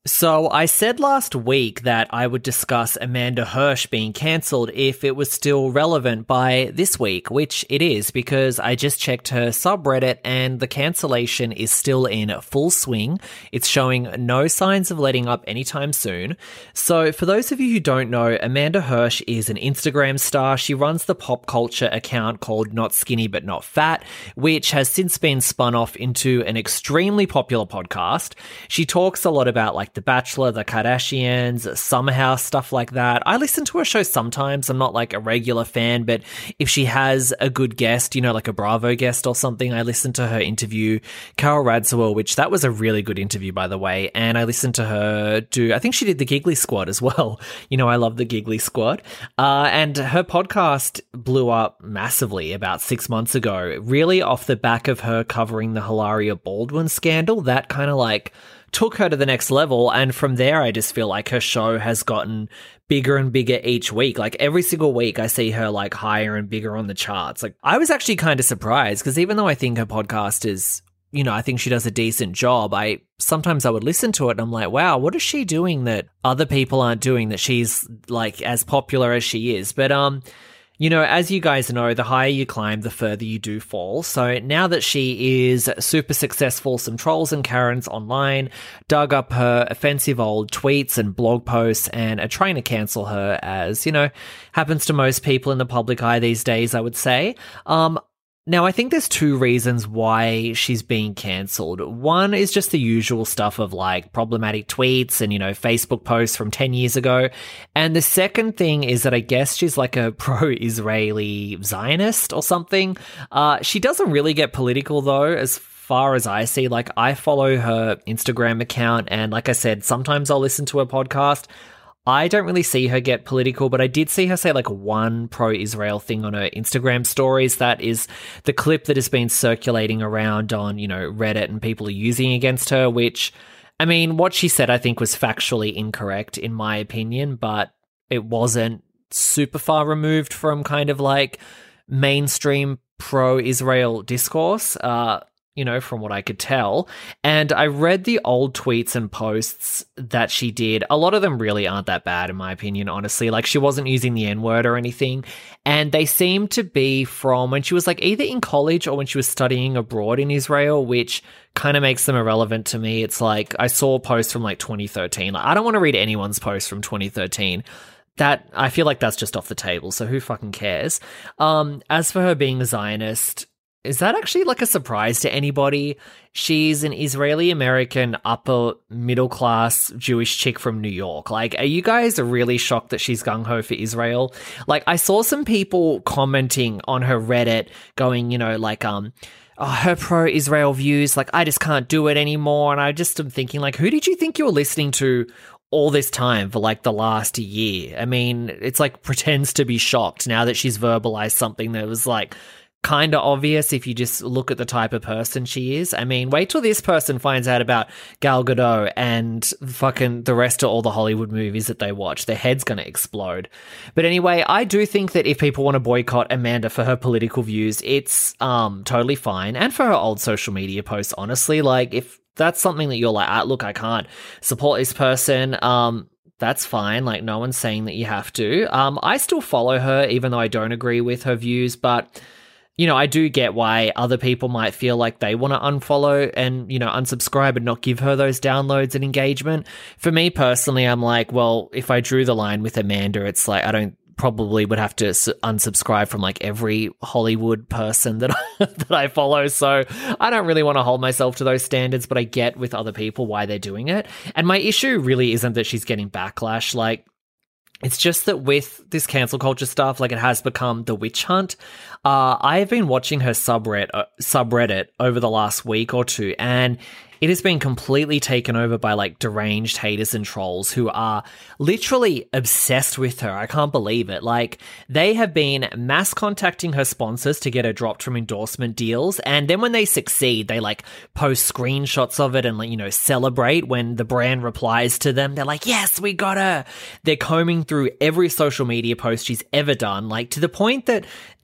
So I said last week that I would discuss Amanda Hirsch being cancelled if it was still relevant by this week, which it is because I just checked her subreddit and the cancellation is still in full swing. It's showing no signs of letting up anytime soon. So for those of you who don't know, Amanda Hirsch is an Instagram star. She runs the pop culture account called Not Skinny But Not Fat, which has since been spun off into an extremely popular podcast. She talks a lot about like The Bachelor, The Kardashians, Summer House, stuff like that. I listen to her show sometimes. I'm not like a regular fan, but if she has a good guest, you know, like a Bravo guest or something, I listen to her interview Carol Radziwill, which that was a really good interview, by the way. And I listened to her do, I think she did the Giggly Squad as well. You know, I love the Giggly Squad. Uh, and her podcast blew up massively about six months ago, really off the back of her covering the Hilaria Baldwin scandal. That kind of like took her to the next level, and from there I just feel like her show has gotten bigger and bigger each week. Like every single week I see her like higher and bigger on the charts. Like I was actually kind of surprised because even though I think her podcast is, you know, I think she does a decent job, I sometimes I would listen to it and I'm like, wow, what is she doing that other people aren't doing that she's like as popular as she is? But um you know, as you guys know, the higher you climb, the further you do fall. So now that she is super successful, some trolls and Karens online dug up her offensive old tweets and blog posts and are trying to cancel her, as, you know, happens to most people in the public eye these days, I would say. Um, Now, I think there's two reasons why she's being cancelled. One is just the usual stuff of like problematic tweets and, you know, Facebook posts from ten years ago. And the second thing is that I guess she's like a pro-Israeli Zionist or something. Uh, she doesn't really get political though, as far as I see. Like I follow her Instagram account and like I said, sometimes I'll listen to her podcast. I don't really see her get political, but I did see her say like one pro-Israel thing on her Instagram stories. That is the clip that has been circulating around on, you know, Reddit and people are using against her, which, I mean, what she said I think was factually incorrect in my opinion, but it wasn't super far removed from kind of like mainstream pro-Israel discourse. Uh, you know, from what I could tell. And I read the old tweets and posts that she did. A lot of them really aren't that bad, in my opinion, honestly. Like, she wasn't using the N-word or anything. And they seem to be from when she was, like, either in college or when she was studying abroad in Israel, which kind of makes them irrelevant to me. It's like, I saw posts from, like, twenty thirteen. Like, I don't want to read anyone's posts from twenty thirteen. That, I feel like that's just off the table, so who fucking cares? Um, as for her being a Zionist, is that actually like a surprise to anybody? She's an Israeli-American upper middle-class Jewish chick from New York. Like, are you guys really shocked that she's gung-ho for Israel? Like, I saw some people commenting on her Reddit going, you know, like, um, oh, her pro-Israel views, like, I just can't do it anymore. And I just am thinking, like, who did you think you were listening to all this time for like the last year? I mean, it's like pretends to be shocked now that she's verbalized something that was like kind of obvious if you just look at the type of person she is. I mean, wait till this person finds out about Gal Gadot and fucking the rest of all the Hollywood movies that they watch. Their head's going to explode. But anyway, I do think that if people want to boycott Amanda for her political views, it's um totally fine. And for her old social media posts, honestly, like if that's something that you're like, ah, look, I can't support this person, um, that's fine. Like, no one's saying that you have to. Um, I still follow her, even though I don't agree with her views, but you know, I do get why other people might feel like they want to unfollow and, you know, unsubscribe and not give her those downloads and engagement. For me personally, I'm like, well, if I drew the line with Amanda, it's like I don't probably would have to unsubscribe from like every Hollywood person that I, that I follow. So I don't really want to hold myself to those standards, but I get with other people why they're doing it. And my issue really isn't that she's getting backlash. Like, it's just that with this cancel culture stuff, like it has become the witch hunt. Uh, I've been watching her subreddit, uh, subreddit over the last week or two, and it has been completely taken over by like deranged haters and trolls who are literally obsessed with her. I can't believe it. Like, they have been mass contacting her sponsors to get her dropped from endorsement deals. And then when they succeed, they like post screenshots of it and like, you know, celebrate when the brand replies to them. They're like, yes, we got her. They're combing through every social media post she's ever done, like to the point that they're digging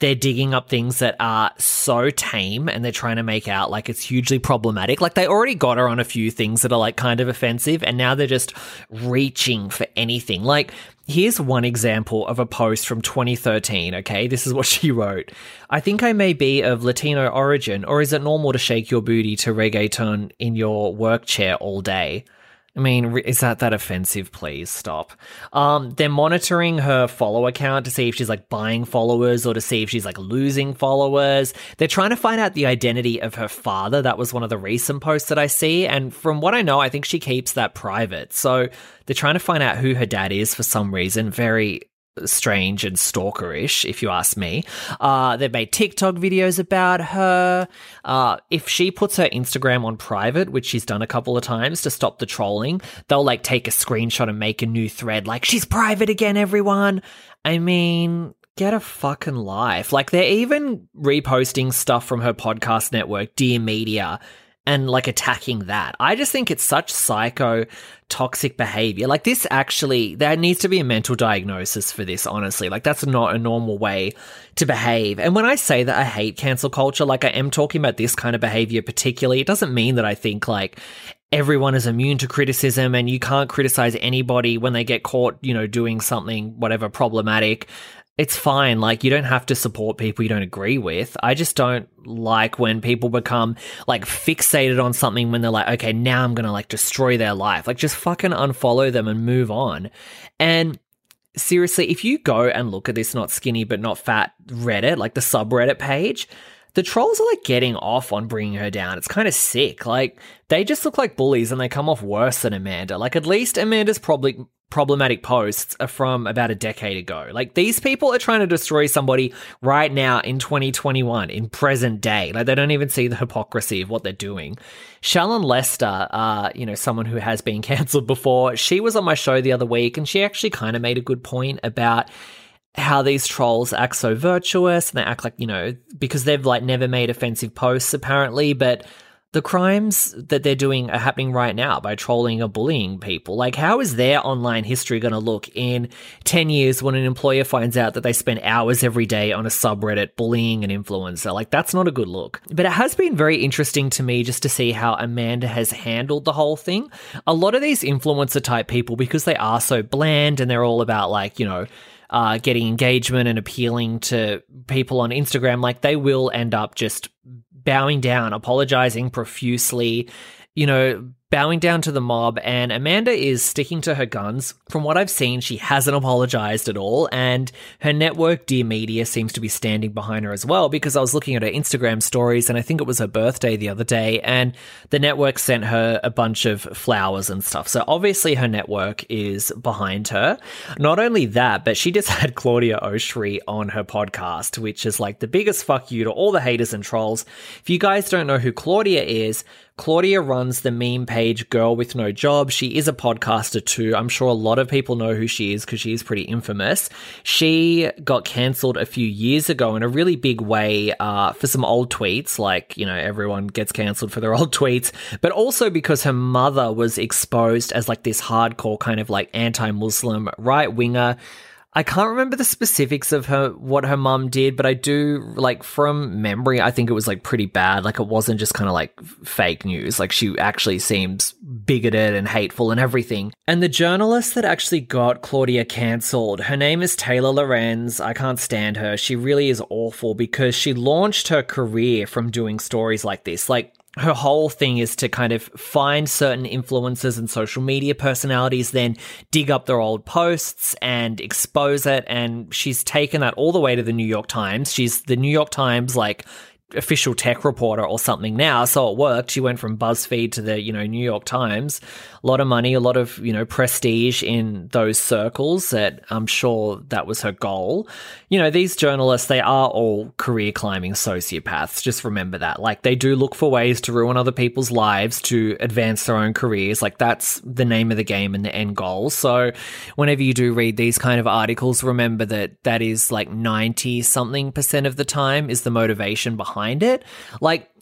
bringing up things that are so tame and they're trying to make out like it's hugely problematic. Like they already got her on a few things that are like kind of offensive and now they're just reaching for anything. Like here's one example of a post from twenty thirteen, okay? This is what she wrote. I think I may be of Latino origin, or is it normal to shake your booty to reggaeton in your work chair all day? I mean, is that that offensive? Please stop. Um, they're monitoring her follower count to see if she's like buying followers or to see if she's like losing followers. They're trying to find out the identity of her father. That was one of the recent posts that I see. And from what I know, I think she keeps that private. So they're trying to find out who her dad is for some reason. Very strange and stalkerish, if you ask me. Uh, they've made TikTok videos about her. Uh, if she puts her Instagram on private, which she's done a couple of times to stop the trolling, they'll like take a screenshot and make a new thread like, she's private again, everyone. I mean, get a fucking life. Like they're even reposting stuff from her podcast network, Dear Media, and like attacking that. I just think it's such psycho toxic behavior. Like this actually, there needs to be a mental diagnosis for this, honestly. Like that's not a normal way to behave. And when I say that I hate cancel culture, like I am talking about this kind of behavior particularly, it doesn't mean that I think like everyone is immune to criticism and you can't criticize anybody when they get caught, you know, doing something, whatever, problematic. It's fine. Like, you don't have to support people you don't agree with. I just don't like when people become, like, fixated on something when they're like, okay, now I'm going to, like, destroy their life. Like, just fucking unfollow them and move on. And seriously, if you go and look at this Not Skinny But Not Fat Reddit, like the subreddit page, the trolls are, like, getting off on bringing her down. It's kind of sick. Like, they just look like bullies and they come off worse than Amanda. Like, at least Amanda's probably problematic posts are from about a decade ago. Like, these people are trying to destroy somebody right now in twenty twenty-one, in present day. Like, they don't even see the hypocrisy of what they're doing. Shallon Lester, uh, you know, someone who has been cancelled before, she was on my show the other week and she actually kind of made a good point about how these trolls act so virtuous and they act like, you know, because they've like never made offensive posts apparently, but the crimes that they're doing are happening right now by trolling or bullying people. Like, how is their online history going to look in ten years when an employer finds out that they spend hours every day on a subreddit bullying an influencer? Like, that's not a good look. But it has been very interesting to me just to see how Amanda has handled the whole thing. A lot of these influencer type people, because they are so bland and they're all about like, you know, Uh, getting engagement and appealing to people on Instagram, like they will end up just bowing down, apologizing profusely, you know, bowing down to the mob. And Amanda is sticking to her guns. From what I've seen, she hasn't apologized at all. And her network, Dear Media, seems to be standing behind her as well, because I was looking at her Instagram stories and I think it was her birthday the other day, and the network sent her a bunch of flowers and stuff. So obviously her network is behind her. Not only that, but she just had Claudia Oshry on her podcast, which is like the biggest fuck you to all the haters and trolls. If you guys don't know who Claudia is, Claudia runs the meme page Girl With No Job. She is a podcaster too. I'm sure a lot of people know who she is because she is pretty infamous. She got cancelled a few years ago in a really big way uh, for some old tweets, like, you know, everyone gets cancelled for their old tweets, but also because her mother was exposed as like this hardcore kind of like anti-Muslim right-winger. I can't remember the specifics of her, what her mum did, but I do, like, from memory, I think it was, like, pretty bad. Like, it wasn't just kind of, like, fake news. Like, she actually seems bigoted and hateful and everything. And the journalist that actually got Claudia cancelled, her name is Taylor Lorenz. I can't stand her. She really is awful because she launched her career from doing stories like this. Like, her whole thing is to kind of find certain influencers and social media personalities, then dig up their old posts and expose it. And she's taken that all the way to the New York Times. She's the New York Times, like, official tech reporter or something now, so it worked. She went from BuzzFeed to the, you know, New York Times. A lot of money, a lot of, you know, prestige in those circles. That I'm sure that was her goal. You know, these journalists, they are all career climbing sociopaths. Just remember that. Like, they do look for ways to ruin other people's lives to advance their own careers. Like, that's the name of the game and the end goal. So whenever you do read these kind of articles, remember that that is like ninety something percent of the time is the motivation behind it. Like,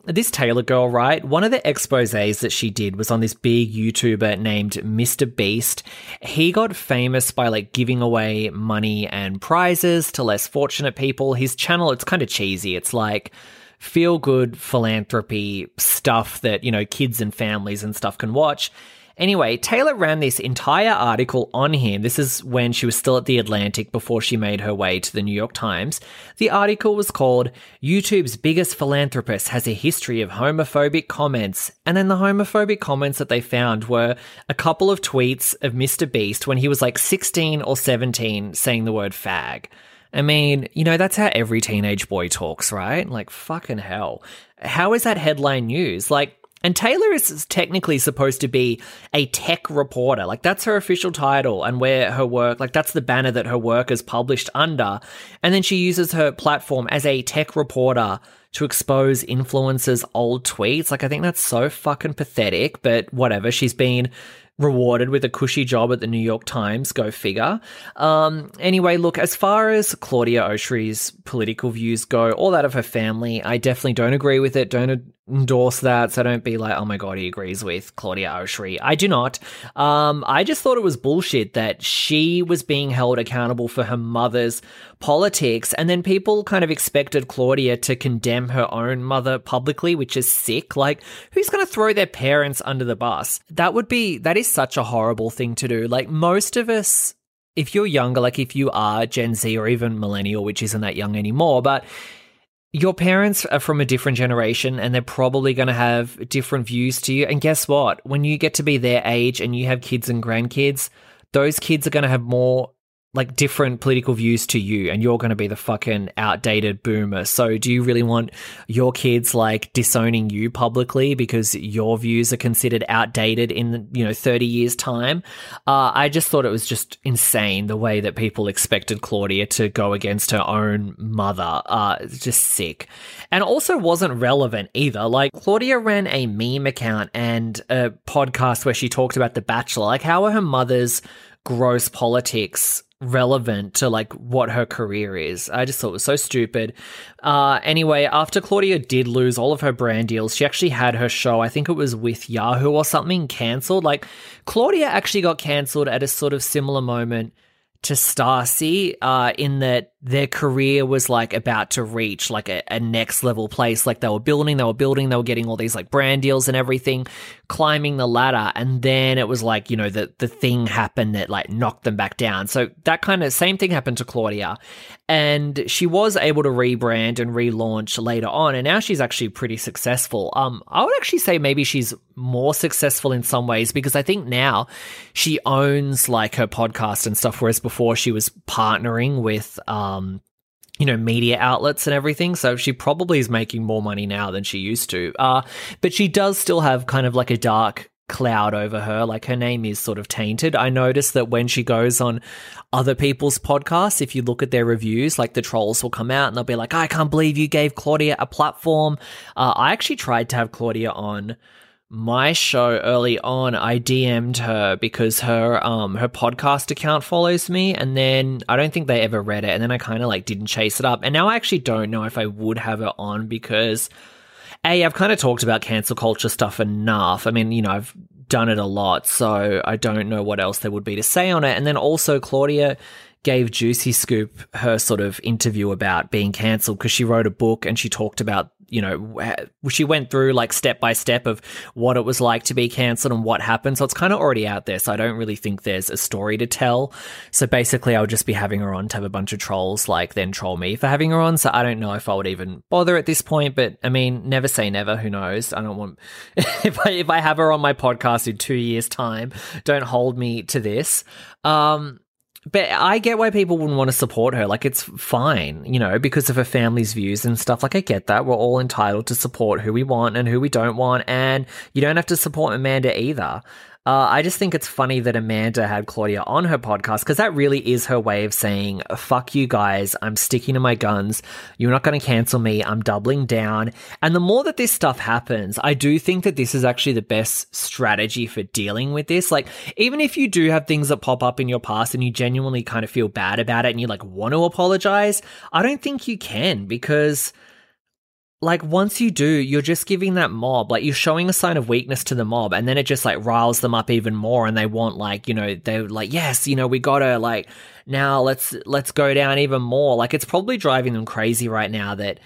this Taylor girl, right? One of the exposés that she did was on this big YouTuber named Mister Beast. He got famous by like giving away money and prizes to less fortunate people. His channel, it's kind of cheesy. It's like feel-good philanthropy stuff that, you know, kids and families and stuff can watch. Anyway, Taylor ran this entire article on him. This is when she was still at The Atlantic before she made her way to the New York Times. The article was called YouTube's Biggest Philanthropist Has a History of Homophobic Comments. And then the homophobic comments that they found were a couple of tweets of Mister Beast when he was like sixteen or seventeen saying the word fag. I mean, you know, that's how every teenage boy talks, right? Like, fucking hell. How is that headline news? Like, and Taylor is technically supposed to be a tech reporter. Like, that's her official title and where her work, like, that's the banner that her work is published under. And then she uses her platform as a tech reporter to expose influencers' old tweets. Like, I think that's so fucking pathetic, but whatever. She's been rewarded with a cushy job at the New York Times, go figure. Um, anyway, look, as far as Claudia Oshry's political views go, all that of her family, I definitely don't agree with it, don't endorse that, so don't be like, oh my god, he agrees with Claudia Oshry. I do not. Um, I just thought it was bullshit that she was being held accountable for her mother's politics, and then people kind of expected Claudia to condemn her own mother publicly, which is sick. Like, who's going to throw their parents under the bus? That would be, that is such a horrible thing to do. Like, most of us, if you're younger, like if you are Gen Z or even millennial, which isn't that young anymore, but your parents are from a different generation and they're probably going to have different views to you. And guess what? When you get to be their age and you have kids and grandkids, those kids are going to have more like different political views to you, and you're going to be the fucking outdated boomer. So do you really want your kids like disowning you publicly because your views are considered outdated in, you know, thirty years time? Uh, I just thought it was just insane the way that people expected Claudia to go against her own mother. Uh, it's just sick. And also wasn't relevant either. Like, Claudia ran a meme account and a podcast where she talked about The Bachelor. Like, how are her mother's gross politics relevant to like what her career is? I just thought it was so stupid. Uh, anyway, after Claudia did lose all of her brand deals, she actually had her show, I think it was with Yahoo or something, cancelled. Like, Claudia actually got cancelled at a sort of similar moment to Stassi, uh, in that their career was like about to reach like a, a next level place. Like, they were building, they were building, they were getting all these like brand deals and everything, climbing the ladder. And then it was like, you know, the, the thing happened that like knocked them back down. So that kind of same thing happened to Claudia. And she was able to rebrand and relaunch later on. And now she's actually pretty successful. Um, I would actually say maybe she's more successful in some ways, because I think now she owns like her podcast and stuff, whereas before she was partnering with, um, you know, media outlets and everything. So she probably is making more money now than she used to. Uh, but she does still have kind of like a dark cloud over her. Like, her name is sort of tainted. I noticed that when she goes on other people's podcasts, if you look at their reviews, like the trolls will come out and they'll be like, I can't believe you gave Claudia a platform. Uh, I actually tried to have Claudia on my show early on. I D M'd her because her um her podcast account follows me, and then I don't think they ever read it, and then I kind of like didn't chase it up, and now I actually don't know if I would have her on, because A, I've kind of talked about cancel culture stuff enough. I mean, you know, I've done it a lot, so I don't know what else there would be to say on it. And then also Claudia gave Juicy Scoop her sort of interview about being cancelled, because she wrote a book and she talked about, you know, she went through like step by step of what it was like to be cancelled and what happened. So it's kind of already out there. So I don't really think there's a story to tell. So basically I'll just be having her on to have a bunch of trolls like then troll me for having her on. So I don't know if I would even bother at this point, but I mean, never say never. Who knows? I don't want, if I, if I have her on my podcast in two years time, don't hold me to this. Um, But I get why people wouldn't want to support her. Like, it's fine, you know, because of her family's views and stuff. Like, I get that. We're all entitled to support who we want and who we don't want. And you don't have to support Amanda either. Uh, I just think it's funny that Amanda had Claudia on her podcast, because that really is her way of saying, fuck you guys, I'm sticking to my guns. You're not going to cancel me. I'm doubling down. And the more that this stuff happens, I do think that this is actually the best strategy for dealing with this. Like, even if you do have things that pop up in your past and you genuinely kind of feel bad about it and you like want to apologize, I don't think you can, because like, once you do, you're just giving that mob, like, you're showing a sign of weakness to the mob, and then it just, like, riles them up even more, and they want, like, you know, they're like, yes, you know, we gotta, like, now let's, let's go down even more. Like, it's probably driving them crazy right now that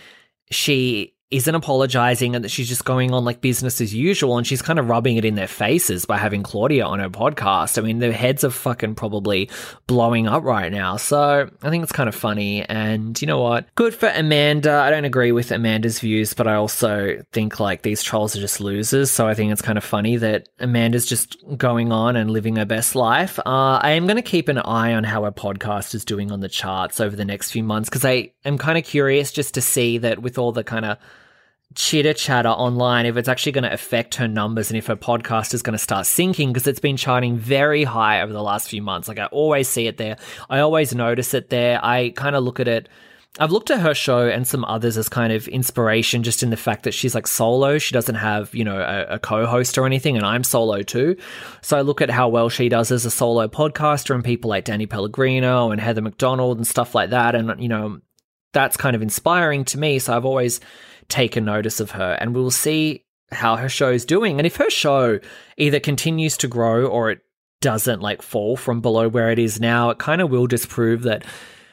she isn't apologizing and that she's just going on like business as usual, and she's kind of rubbing it in their faces by having Claudia on her podcast. I mean, their heads are fucking probably blowing up right now. So I think it's kind of funny, and you know what? Good for Amanda. I don't agree with Amanda's views, but I also think like these trolls are just losers. So I think it's kind of funny that Amanda's just going on and living her best life. Uh, I am going to keep an eye on how her podcast is doing on the charts over the next few months, because I am kind of curious just to see that with all the kind of chitter chatter online, if it's actually going to affect her numbers and if her podcast is going to start sinking, because it's been charting very high over the last few months. Like, I always see it there. I always notice it there. I kind of look at it. I've looked at her show and some others as kind of inspiration, just in the fact that she's like solo. She doesn't have, you know, a, a co-host or anything, and I'm solo too. So I look at how well she does as a solo podcaster, and people like Danny Pellegrino and Heather McDonald and stuff like that. And, you know, that's kind of inspiring to me. So I've always taken notice of her, and we'll see how her show's doing. And if her show either continues to grow or it doesn't like fall from below where it is now, it kind of will disprove that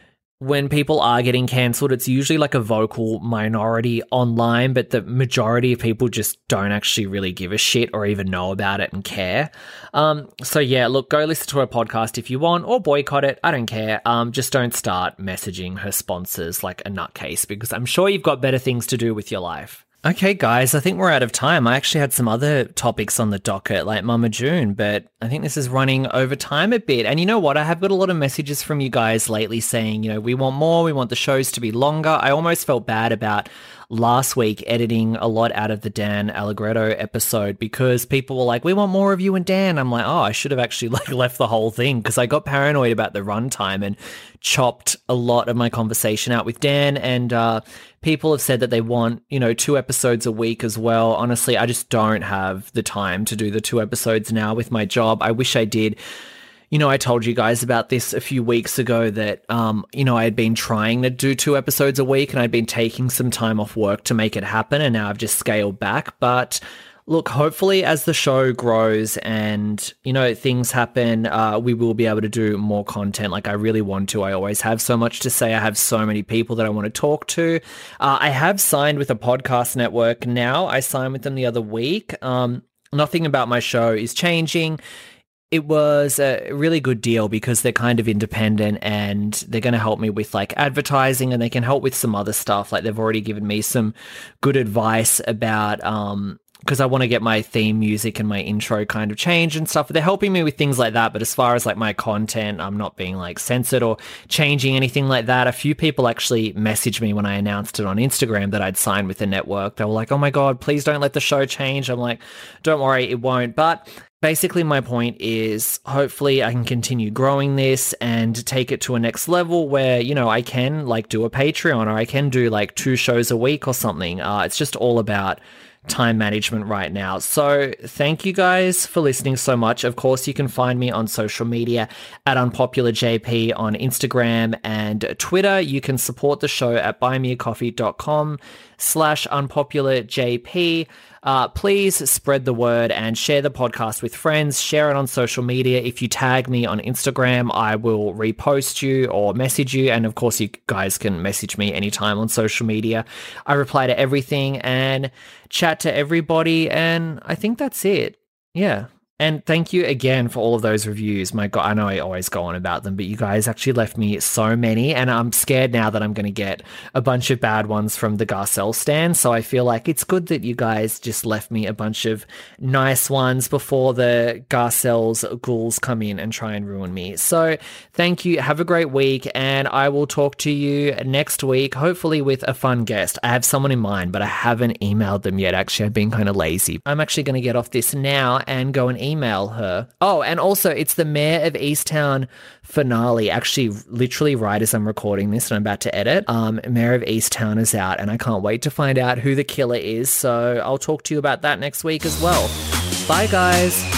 when people are getting cancelled, it's usually like a vocal minority online, but the majority of people just don't actually really give a shit or even know about it and care. Um, so yeah, look, go listen to her podcast if you want, or boycott it. I don't care. Um, just don't start messaging her sponsors like a nutcase, because I'm sure you've got better things to do with your life. Okay, guys, I think we're out of time. I actually had some other topics on the docket, like Mama June, but I think this is running over time a bit. And you know what? I have got a lot of messages from you guys lately saying, you know, we want more, we want the shows to be longer. I almost felt bad about last week editing a lot out of the Dan Allegretto episode, because people were like, we want more of you and Dan. I'm like, oh, I should have actually like left the whole thing, because I got paranoid about the runtime and chopped a lot of my conversation out with Dan. And uh, people have said that they want, you know, two episodes a week as well. Honestly, I just don't have the time to do the two episodes now with my job. I wish I did. You know, I told you guys about this a few weeks ago that, um, you know, I had been trying to do two episodes a week, and I'd been taking some time off work to make it happen, and now I've just scaled back. But look, hopefully as the show grows and, you know, things happen, uh, we will be able to do more content. Like, I really want to. I always have so much to say. I have so many people that I want to talk to. Uh, I have signed with a podcast network now. I signed with them the other week. Um, nothing about my show is changing. It was a really good deal because they're kind of independent, and they're going to help me with like advertising, and they can help with some other stuff. Like, they've already given me some good advice about, um, because I want to get my theme music and my intro kind of changed and stuff. They're helping me with things like that. But as far as like my content, I'm not being like censored or changing anything like that. A few people actually messaged me when I announced it on Instagram that I'd signed with the network. They were like, oh my God, please don't let the show change. I'm like, don't worry, it won't. But basically, my point is hopefully I can continue growing this and take it to a next level where, you know, I can like do a Patreon, or I can do like two shows a week or something. Uh, it's just all about time management right now. So thank you guys for listening so much. Of course, you can find me on social media at UnpopularJP on Instagram and Twitter. You can support the show at buymeacoffee.com slash unpopularjp. Uh, please spread the word and share the podcast with friends. Share it on social media. If you tag me on Instagram, I will repost you or message you. And of course, you guys can message me anytime on social media. I reply to everything and chat to everybody. And I think that's it. Yeah. And thank you again for all of those reviews. My God, I know I always go on about them, but you guys actually left me so many, and I'm scared now that I'm going to get a bunch of bad ones from the Garcelle stand. So I feel like it's good that you guys just left me a bunch of nice ones before the Garcelle's ghouls come in and try and ruin me. So thank you. Have a great week, and I will talk to you next week, hopefully with a fun guest. I have someone in mind, but I haven't emailed them yet. Actually, I've been kind of lazy. I'm actually going to get off this now and go and email her. Oh, and also it's the Mayor of Easttown finale, actually literally right as I'm recording this and I'm about to edit. Um, Mayor of Easttown is out, and I can't wait to find out who the killer is. So I'll talk to you about that next week as well. Bye, guys.